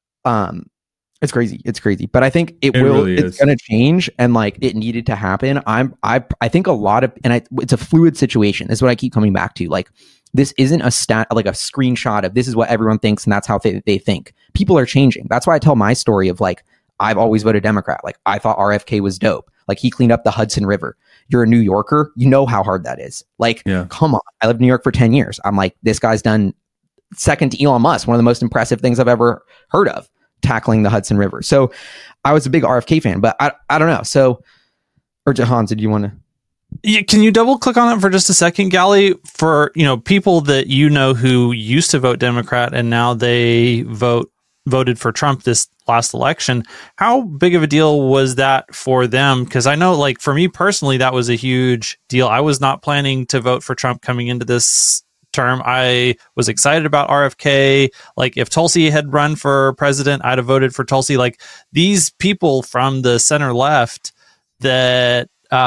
it's crazy. It's crazy. But I think it's going to change, and like it needed to happen. I think a lot of, and it's a fluid situation. This is what I keep coming back to. Like, this isn't a like a screenshot of this is what everyone thinks and that's how they think. People are changing. That's why I tell my story of like, I've always voted Democrat. Like I thought RFK was dope. Like he cleaned up the Hudson River. You're a New Yorker. You know how hard that is. Like, come on. I lived in New York for 10 years. I'm like, this guy's done, second to Elon Musk, one of the most impressive things I've ever heard of, tackling the Hudson River. So I was a big RFK fan, but I don't know. So, or Hans, did you want to? Yeah, can you double click on it for just a second, Gally? For people that who used to vote Democrat and now they voted for Trump this last election. How big of a deal was that for them? Because I know, like for me personally, that was a huge deal. I was not planning to vote for Trump coming into this term. I was excited about RFK. Like if Tulsi had run for president, I'd have voted for Tulsi. Like these people from the center left that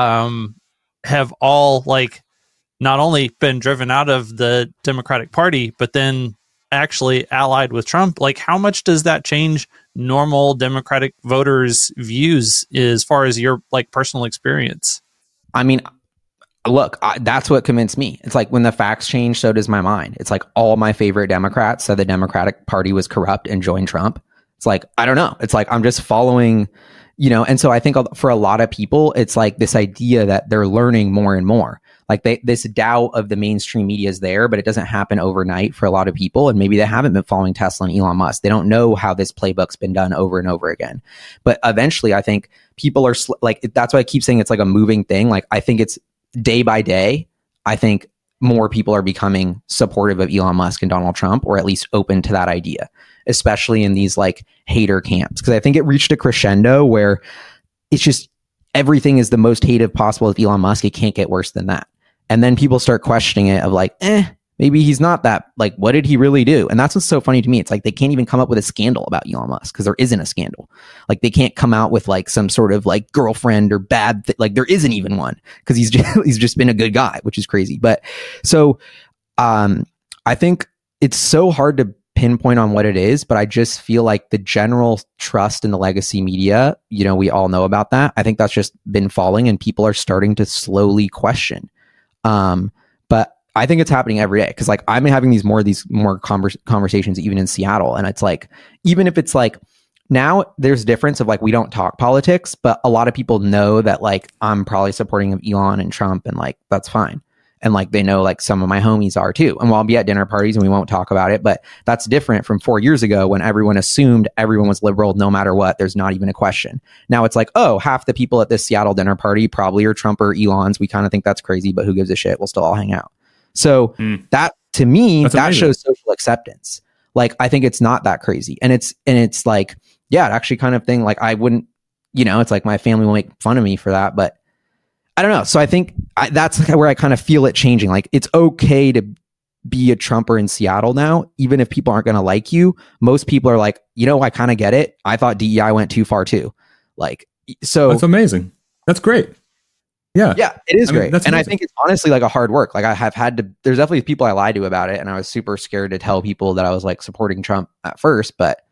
have all like not only been driven out of the Democratic Party, but then actually allied with Trump. Like how much does that change normal Democratic voters' views as far as your like personal experience? I mean, look, that's what convinced me. It's like when the facts change, so does my mind. It's like all my favorite Democrats said the Democratic Party was corrupt and joined Trump. It's like, I don't know. It's like, I'm just following, and so I think for a lot of people, it's like this idea that they're learning more and more. Like this doubt of the mainstream media is there, but it doesn't happen overnight for a lot of people. And maybe they haven't been following Tesla and Elon Musk. They don't know how this playbook's been done over and over again. But eventually, I think people are like, that's why I keep saying it's like a moving thing. Like, I think it's day by day. I think more people are becoming supportive of Elon Musk and Donald Trump, or at least open to that idea, especially in these like hater camps. Because I think it reached a crescendo where it's just everything is the most hated possible with Elon Musk. It can't get worse than that. And then people start questioning it of like, maybe he's not that, like, what did he really do? And that's what's so funny to me. It's like, they can't even come up with a scandal about Elon Musk because there isn't a scandal. Like they can't come out with like some sort of like girlfriend or bad, like there isn't even one because he's just been a good guy, which is crazy. But so, I think it's so hard to pinpoint on what it is, but I just feel like the general trust in the legacy media, we all know about that. I think that's just been falling and people are starting to slowly question. But I think it's happening every day because like I'm having these more conversations even in Seattle, and it's like, even if it's like now there's difference of like we don't talk politics, but a lot of people know that like I'm probably supporting of Elon and Trump, and like that's fine. And like they know like some of my homies are too. And I'll be at dinner parties and we won't talk about it, but that's different from 4 years ago when everyone assumed everyone was liberal no matter what. There's not even a question. Now it's like, oh, half the people at this Seattle dinner party probably are Trump or Elon's. We kind of think that's crazy, but who gives a shit? We'll still all hang out. So that to me, that's that amazing. Shows social acceptance. Like I think it's not that crazy. And it's like, yeah, it actually kind of thing. Like I wouldn't, it's like my family will make fun of me for that, but I don't know. So I think that's where I kind of feel it changing. Like it's okay to be a Trumper in Seattle now, even if people aren't going to like you. Most people are like, I kind of get it. I thought DEI went too far too. Like, so that's amazing. That's great. Yeah. Yeah, it is great. And I think it's honestly like a hard work. Like I have had to, there's definitely people I lied to about it. And I was super scared to tell people that I was like supporting Trump at first, but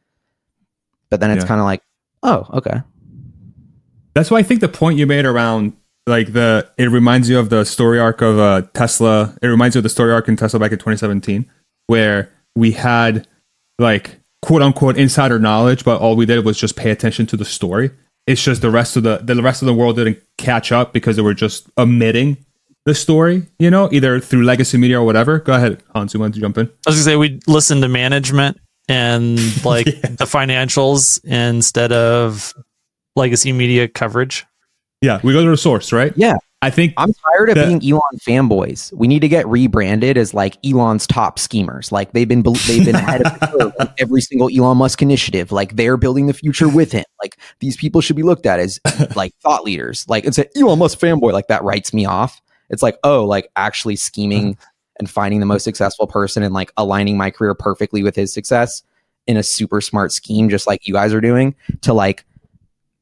then it's kind of like, oh, okay. That's why I think the point you made around like it reminds you of the story arc of Tesla. It reminds you of the story arc in Tesla back in 2017, where we had like quote unquote insider knowledge, but all we did was just pay attention to the story. It's just the rest of the world didn't catch up because they were just omitting the story, either through legacy media or whatever. Go ahead, Hans, you want to jump in? I was gonna say we listened to management and like the financials instead of legacy media coverage. Yeah, we go to the source, right? Yeah. I think I'm tired of being Elon fanboys. We need to get rebranded as like Elon's top schemers. Like they've been ahead of the curve on every single Elon Musk initiative. Like they're building the future with him. Like these people should be looked at as like thought leaders. Like it's an Elon Musk fanboy. Like that writes me off. It's like, oh, like actually scheming and finding the most successful person and like aligning my career perfectly with his success in a super smart scheme, just like you guys are doing, to like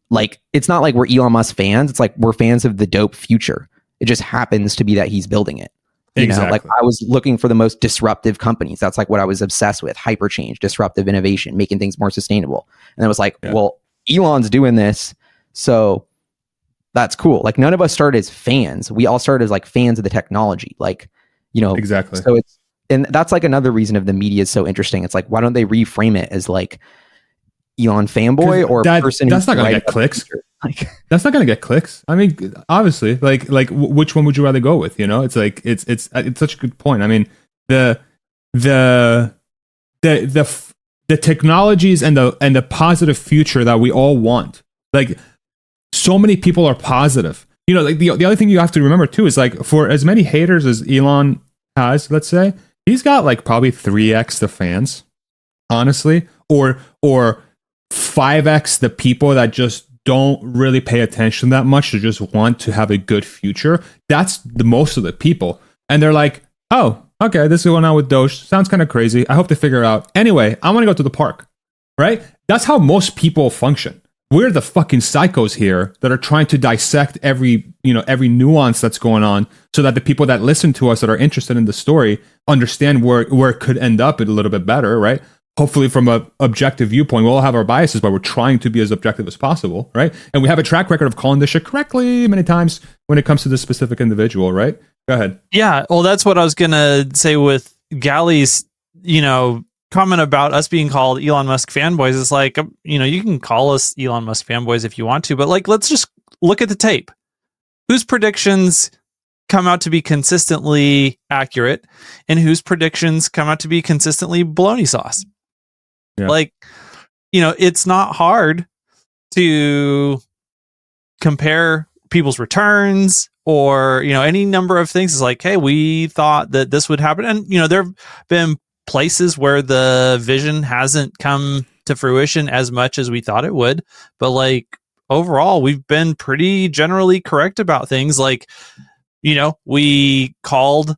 like, it's not like we're Elon Musk fans. It's like we're fans of the dope future. It just happens to be that he's building it. You know, like I was looking for the most disruptive companies. That's like what I was obsessed with. Hyperchange, disruptive innovation, making things more sustainable. And I was like, well, Elon's doing this, so that's cool. Like, none of us started as fans. We all started as like fans of the technology. Like, you know, exactly. So it's, and that's like another reason of the media is so interesting. It's like, why don't they reframe it as like Elon fanboy or person? That's not going to get clicks. Like, that's not going to get clicks. I mean, obviously, like which one would you rather go with? You know, it's like it's such a good point. I mean, the technologies and the positive future that we all want. Like, so many people are positive. You know, like the other thing you have to remember too is, like, for as many haters as Elon has, let's say, he's got like probably 3x the fans, honestly, or 5x the people that just don't really pay attention that much, to just want to have a good future. That's the most of the people. And they're like, oh, okay, this is going on with Doge. Sounds kind of crazy. I hope they figure it out. Anyway, I want to go to the park, right? That's how most people function. We're the fucking psychos here that are trying to dissect every nuance that's going on, so that the people that listen to us that are interested in the story understand where it could end up a little bit better, right? Hopefully from an objective viewpoint. We'll all have our biases, but we're trying to be as objective as possible, right? And we have a track record of calling this shit correctly many times when it comes to this specific individual, right? Go ahead. Yeah, well, that's what I was going to say with Galley's, you know, comment about us being called Elon Musk fanboys. Is like, you know, you can call us Elon Musk fanboys if you want to, but like, let's just look at the tape. Whose predictions come out to be consistently accurate, and whose predictions come out to be consistently baloney sauce? Yeah. Like, you know, it's not hard to compare people's returns, or, you know, any number of things. It's like, hey, we thought that this would happen. And, you know, there have been places where the vision hasn't come to fruition as much as we thought it would. But like, overall, we've been pretty generally correct about things. Like, you know, we called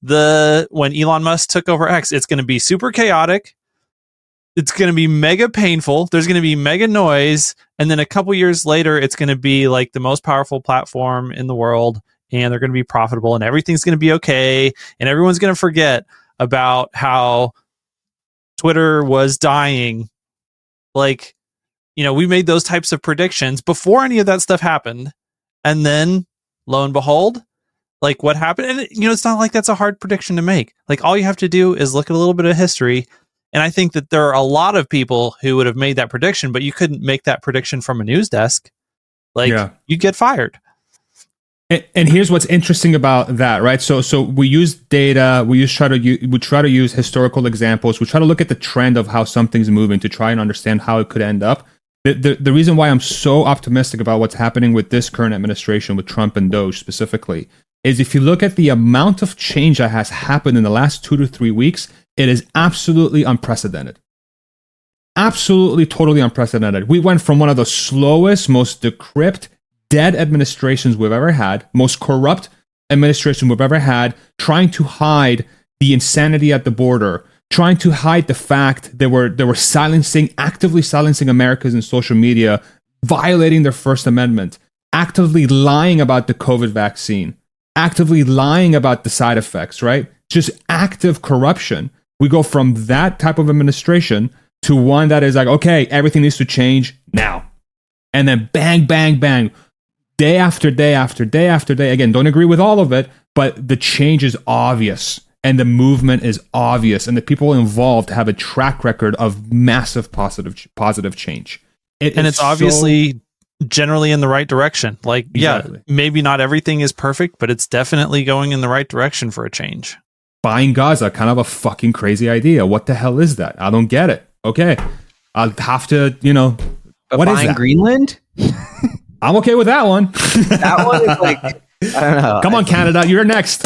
when Elon Musk took over X, it's going to be super chaotic. It's going to be mega painful. There's going to be mega noise. And then a couple years later, it's going to be like the most powerful platform in the world, and they're going to be profitable, and everything's going to be okay. And everyone's going to forget about how Twitter was dying. Like, you know, we made those types of predictions before any of that stuff happened. And then lo and behold, like, what happened? And, you know, it's not like that's a hard prediction to make. Like, all you have to do is look at a little bit of history. And I think that there are a lot of people who would have made that prediction, but you couldn't make that prediction from a news desk. Like, you'd get fired. And here's what's interesting about that, right? So we use data, we try to use historical examples, we try to look at the trend of how something's moving to try and understand how it could end up. The reason why I'm so optimistic about what's happening with this current administration, with Trump and Doge specifically, is if you look at the amount of change that has happened in the last 2 to 3 weeks, it is absolutely unprecedented. Absolutely, totally unprecedented. We went from one of the slowest, most decrepit, dead administrations we've ever had, most corrupt administration we've ever had, trying to hide the insanity at the border, trying to hide the fact they were actively silencing Americans in social media, violating their First Amendment, actively lying about the COVID vaccine, actively lying about the side effects, right? Just active corruption. We go from that type of administration to one that is like, okay, everything needs to change now. And then bang, bang, bang, day after day after day after day. Again, don't agree with all of it, but the change is obvious and the movement is obvious, and the people involved have a track record of massive positive change. And it's obviously generally in the right direction. Like, exactly. Yeah, maybe not everything is perfect, but it's definitely going in the right direction for a change. Buying Gaza, kind of a fucking crazy idea. What the hell is that? I don't get it. Okay, I'll have to, you know, but what is that? Greenland? I'm okay with that one. That one is like, I don't know. Come on, Canada, you're next.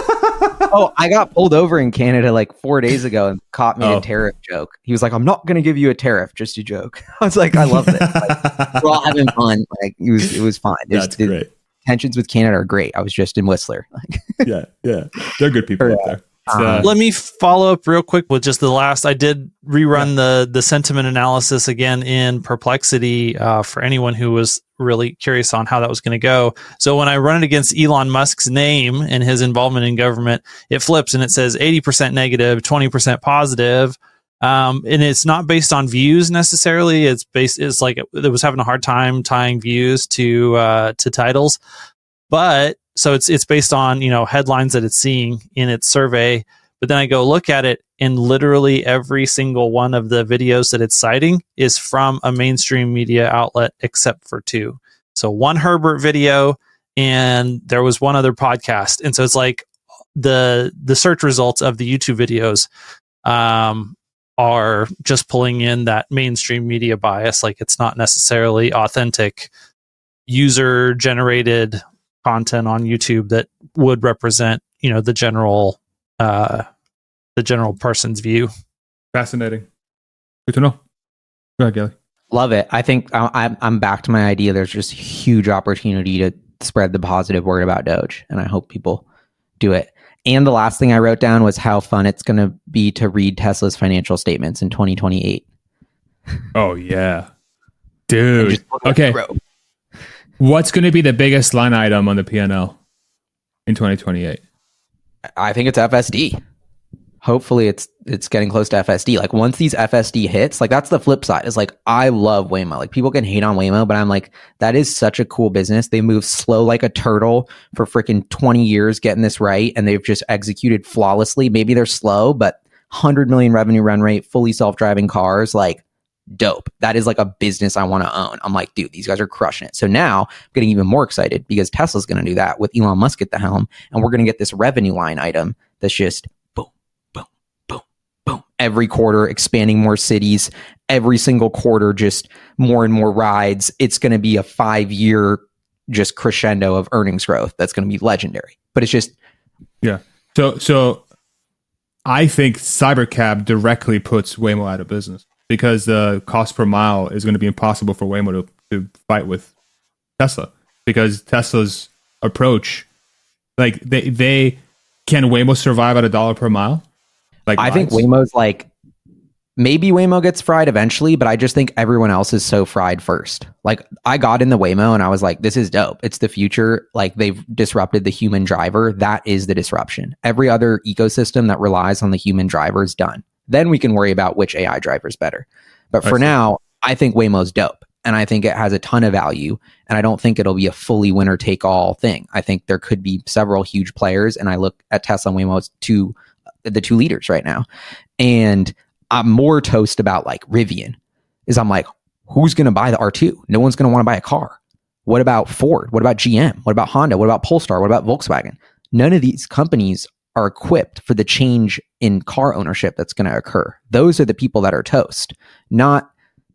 Oh, I got pulled over in Canada like 4 days ago and caught me a tariff joke. He was like, "I'm not going to give you a tariff, just a joke." I was like, I loved it. Like, we're all having fun. Like, it was fine. That's great. Tensions with Canada are great. I was just in Whistler. yeah, they're good people up there. Let me follow up real quick with just the last. I did rerun the sentiment analysis again in Perplexity for anyone who was really curious on how that was going to go. So when I run it against Elon Musk's name and his involvement in government, it flips and it says 80% negative, 20% positive. And it's not based on views necessarily. It's like it was having a hard time tying views to titles, but so it's based on, headlines that it's seeing in its survey. But then I go look at it, and literally every single one of the videos that it's citing is from a mainstream media outlet, except for two. So one Herbert video, and there was one other podcast. And so it's like the search results of the YouTube videos are just pulling in that mainstream media bias. Like it's not necessarily authentic user generated content on YouTube that would represent, the general person's view. Fascinating. Good to know. Go ahead, Gally. Love it. I think I'm back to my idea. There's just huge opportunity to spread the positive word about Doge, and I hope people do it. And the last thing I wrote down was how fun it's going to be to read Tesla's financial statements in 2028. Oh, yeah. Dude. Okay. What's going to be the biggest line item on the P&L in 2028? I think it's FSD. Hopefully it's getting close to FSD. Like once these FSD hits, like that's the flip side. Is like I love Waymo. Like people can hate on Waymo, but I'm like, that is such a cool business. They move slow like a turtle for freaking 20 years getting this right, and they've just executed flawlessly. Maybe they're slow, but 100 million revenue run rate, fully self-driving cars, like dope. That is like a business I want to own. I'm like, dude, these guys are crushing it. So now I'm getting even more excited because Tesla's going to do that with Elon Musk at the helm, and we're going to get this revenue line item that's just every quarter expanding more cities, every single quarter just more and more rides. It's going to be a 5-year just crescendo of earnings growth that's going to be legendary. But it's just so I think Cybercab directly puts Waymo out of business because the cost per mile is going to be impossible for Waymo to fight with Tesla, because Tesla's approach, like they can Waymo survive at $1 per mile? Like I think Waymo's like, maybe Waymo gets fried eventually, but I just think everyone else is so fried first. Like I got in the Waymo and I was like, this is dope. It's the future. Like they've disrupted the human driver. That is the disruption. Every other ecosystem that relies on the human driver is done. Then we can worry about which AI driver is better. But for now, I think Waymo's dope. And I think it has a ton of value. And I don't think it'll be a fully winner take all thing. I think there could be several huge players. And I look at Tesla and Waymo as the two leaders right now. And I'm more toast about like Rivian is I'm like, who's going to buy the R2? No one's going to want to buy a car. What about Ford? What about GM? What about Honda? What about Polestar? What about Volkswagen? None of these companies are equipped for the change in car ownership that's going to occur. Those are the people that are toast, not,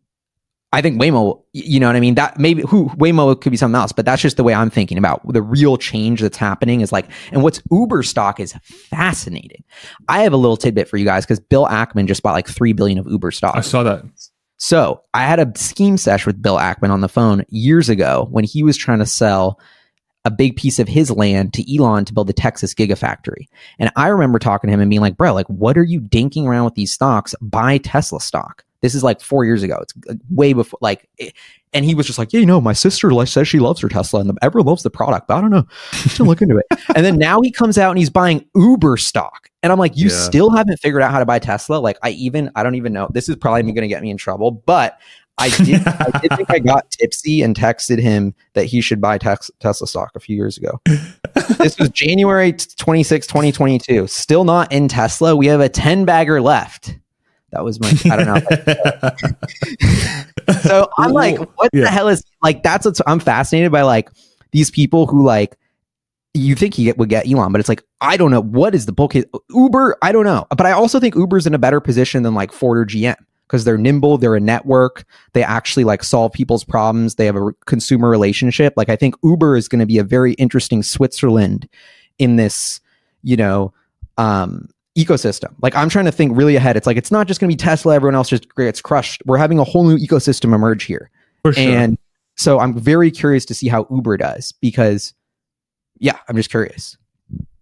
I think Waymo, you know what I mean? That maybe Waymo could be something else, but that's just the way I'm thinking about the real change that's happening is like, and what's Uber stock is fascinating. I have a little tidbit for you guys because Bill Ackman just bought like $3 billion of Uber stock. I saw that. So I had a scheme sesh with Bill Ackman on the phone years ago when he was trying to sell a big piece of his land to Elon to build the Texas Gigafactory. And I remember talking to him and being like, bro, like, what are you dinking around with these stocks? Buy Tesla stock. This is like 4 years ago. It's way before, like, and he was just like, yeah, my sister says she loves her Tesla and everyone loves the product, but I don't know. Still look into it. And then now he comes out and he's buying Uber stock. And I'm like, you still haven't figured out how to buy Tesla? Like, I don't even know. This is probably going to get me in trouble, but I did think I got tipsy and texted him that he should buy Tesla stock a few years ago. This was January 26, 2022. Still not in Tesla. We have a 10-bagger left. That was my, I don't know. So I'm like, what the hell is, like, that's what I'm fascinated by, like, these people who, like, you think he would get Elon, but it's like, I don't know. What is the bull case? Uber, I don't know. But I also think Uber's in a better position than like Ford or GM because they're nimble. They're a network. They actually like solve people's problems. They have a consumer relationship. Like, I think Uber is going to be a very interesting Switzerland in this, ecosystem. Like, I'm trying to think really ahead. It's like, it's not just going to be Tesla. Everyone else just gets crushed. We're having a whole new ecosystem emerge here. For sure. And so I'm very curious to see how Uber does because, yeah, I'm just curious.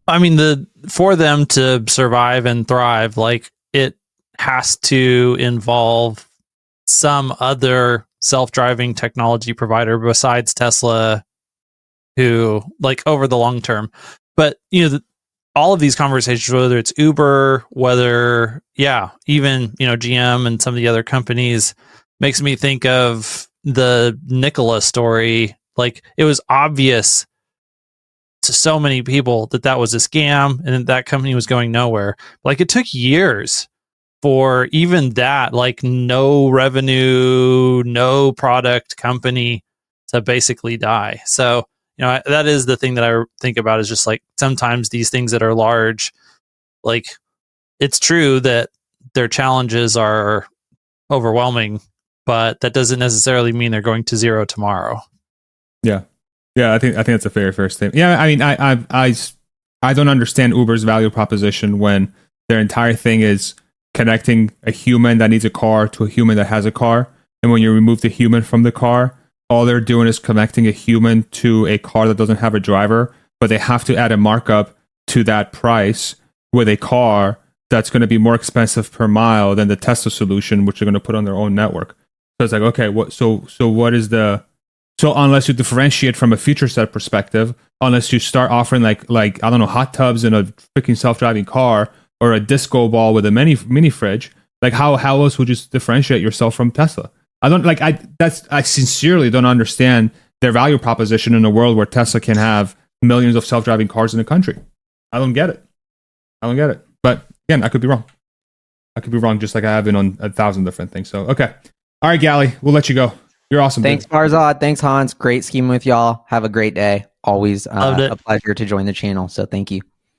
I mean, for them to survive and thrive, like it has to involve some other self-driving technology provider besides Tesla, who like over the long term. But all of these conversations, whether it's Uber, whether even GM and some of the other companies, makes me think of the Nikola story. Like it was obvious to so many people that was a scam and that company was going nowhere. Like it took years for even that, like no revenue, no product company to basically die. So, that is the thing that I think about, is just like sometimes these things that are large, like it's true that their challenges are overwhelming, but that doesn't necessarily mean they're going to zero tomorrow. Yeah. Yeah, I think that's a fair statement. Yeah, I mean, I don't understand Uber's value proposition when their entire thing is connecting a human that needs a car to a human that has a car, and when you remove the human from the car, all they're doing is connecting a human to a car that doesn't have a driver, but they have to add a markup to that price with a car that's going to be more expensive per mile than the Tesla solution, which they're going to put on their own network. So it's like, okay, what is the... So unless you differentiate from a feature set perspective, unless you start offering like I don't know, hot tubs in a freaking self-driving car or a disco ball with a mini fridge, like how else would you differentiate yourself from Tesla? I sincerely don't understand their value proposition in a world where Tesla can have millions of self-driving cars in the country. I don't get it. But again, I could be wrong. Just like I have been on 1,000 different things. So okay, all right, Gally, we'll let you go. You're awesome. Thanks, Farzad. Thanks, Hans. Great scheming with y'all. Have a great day. Always a pleasure to join the channel. So thank you.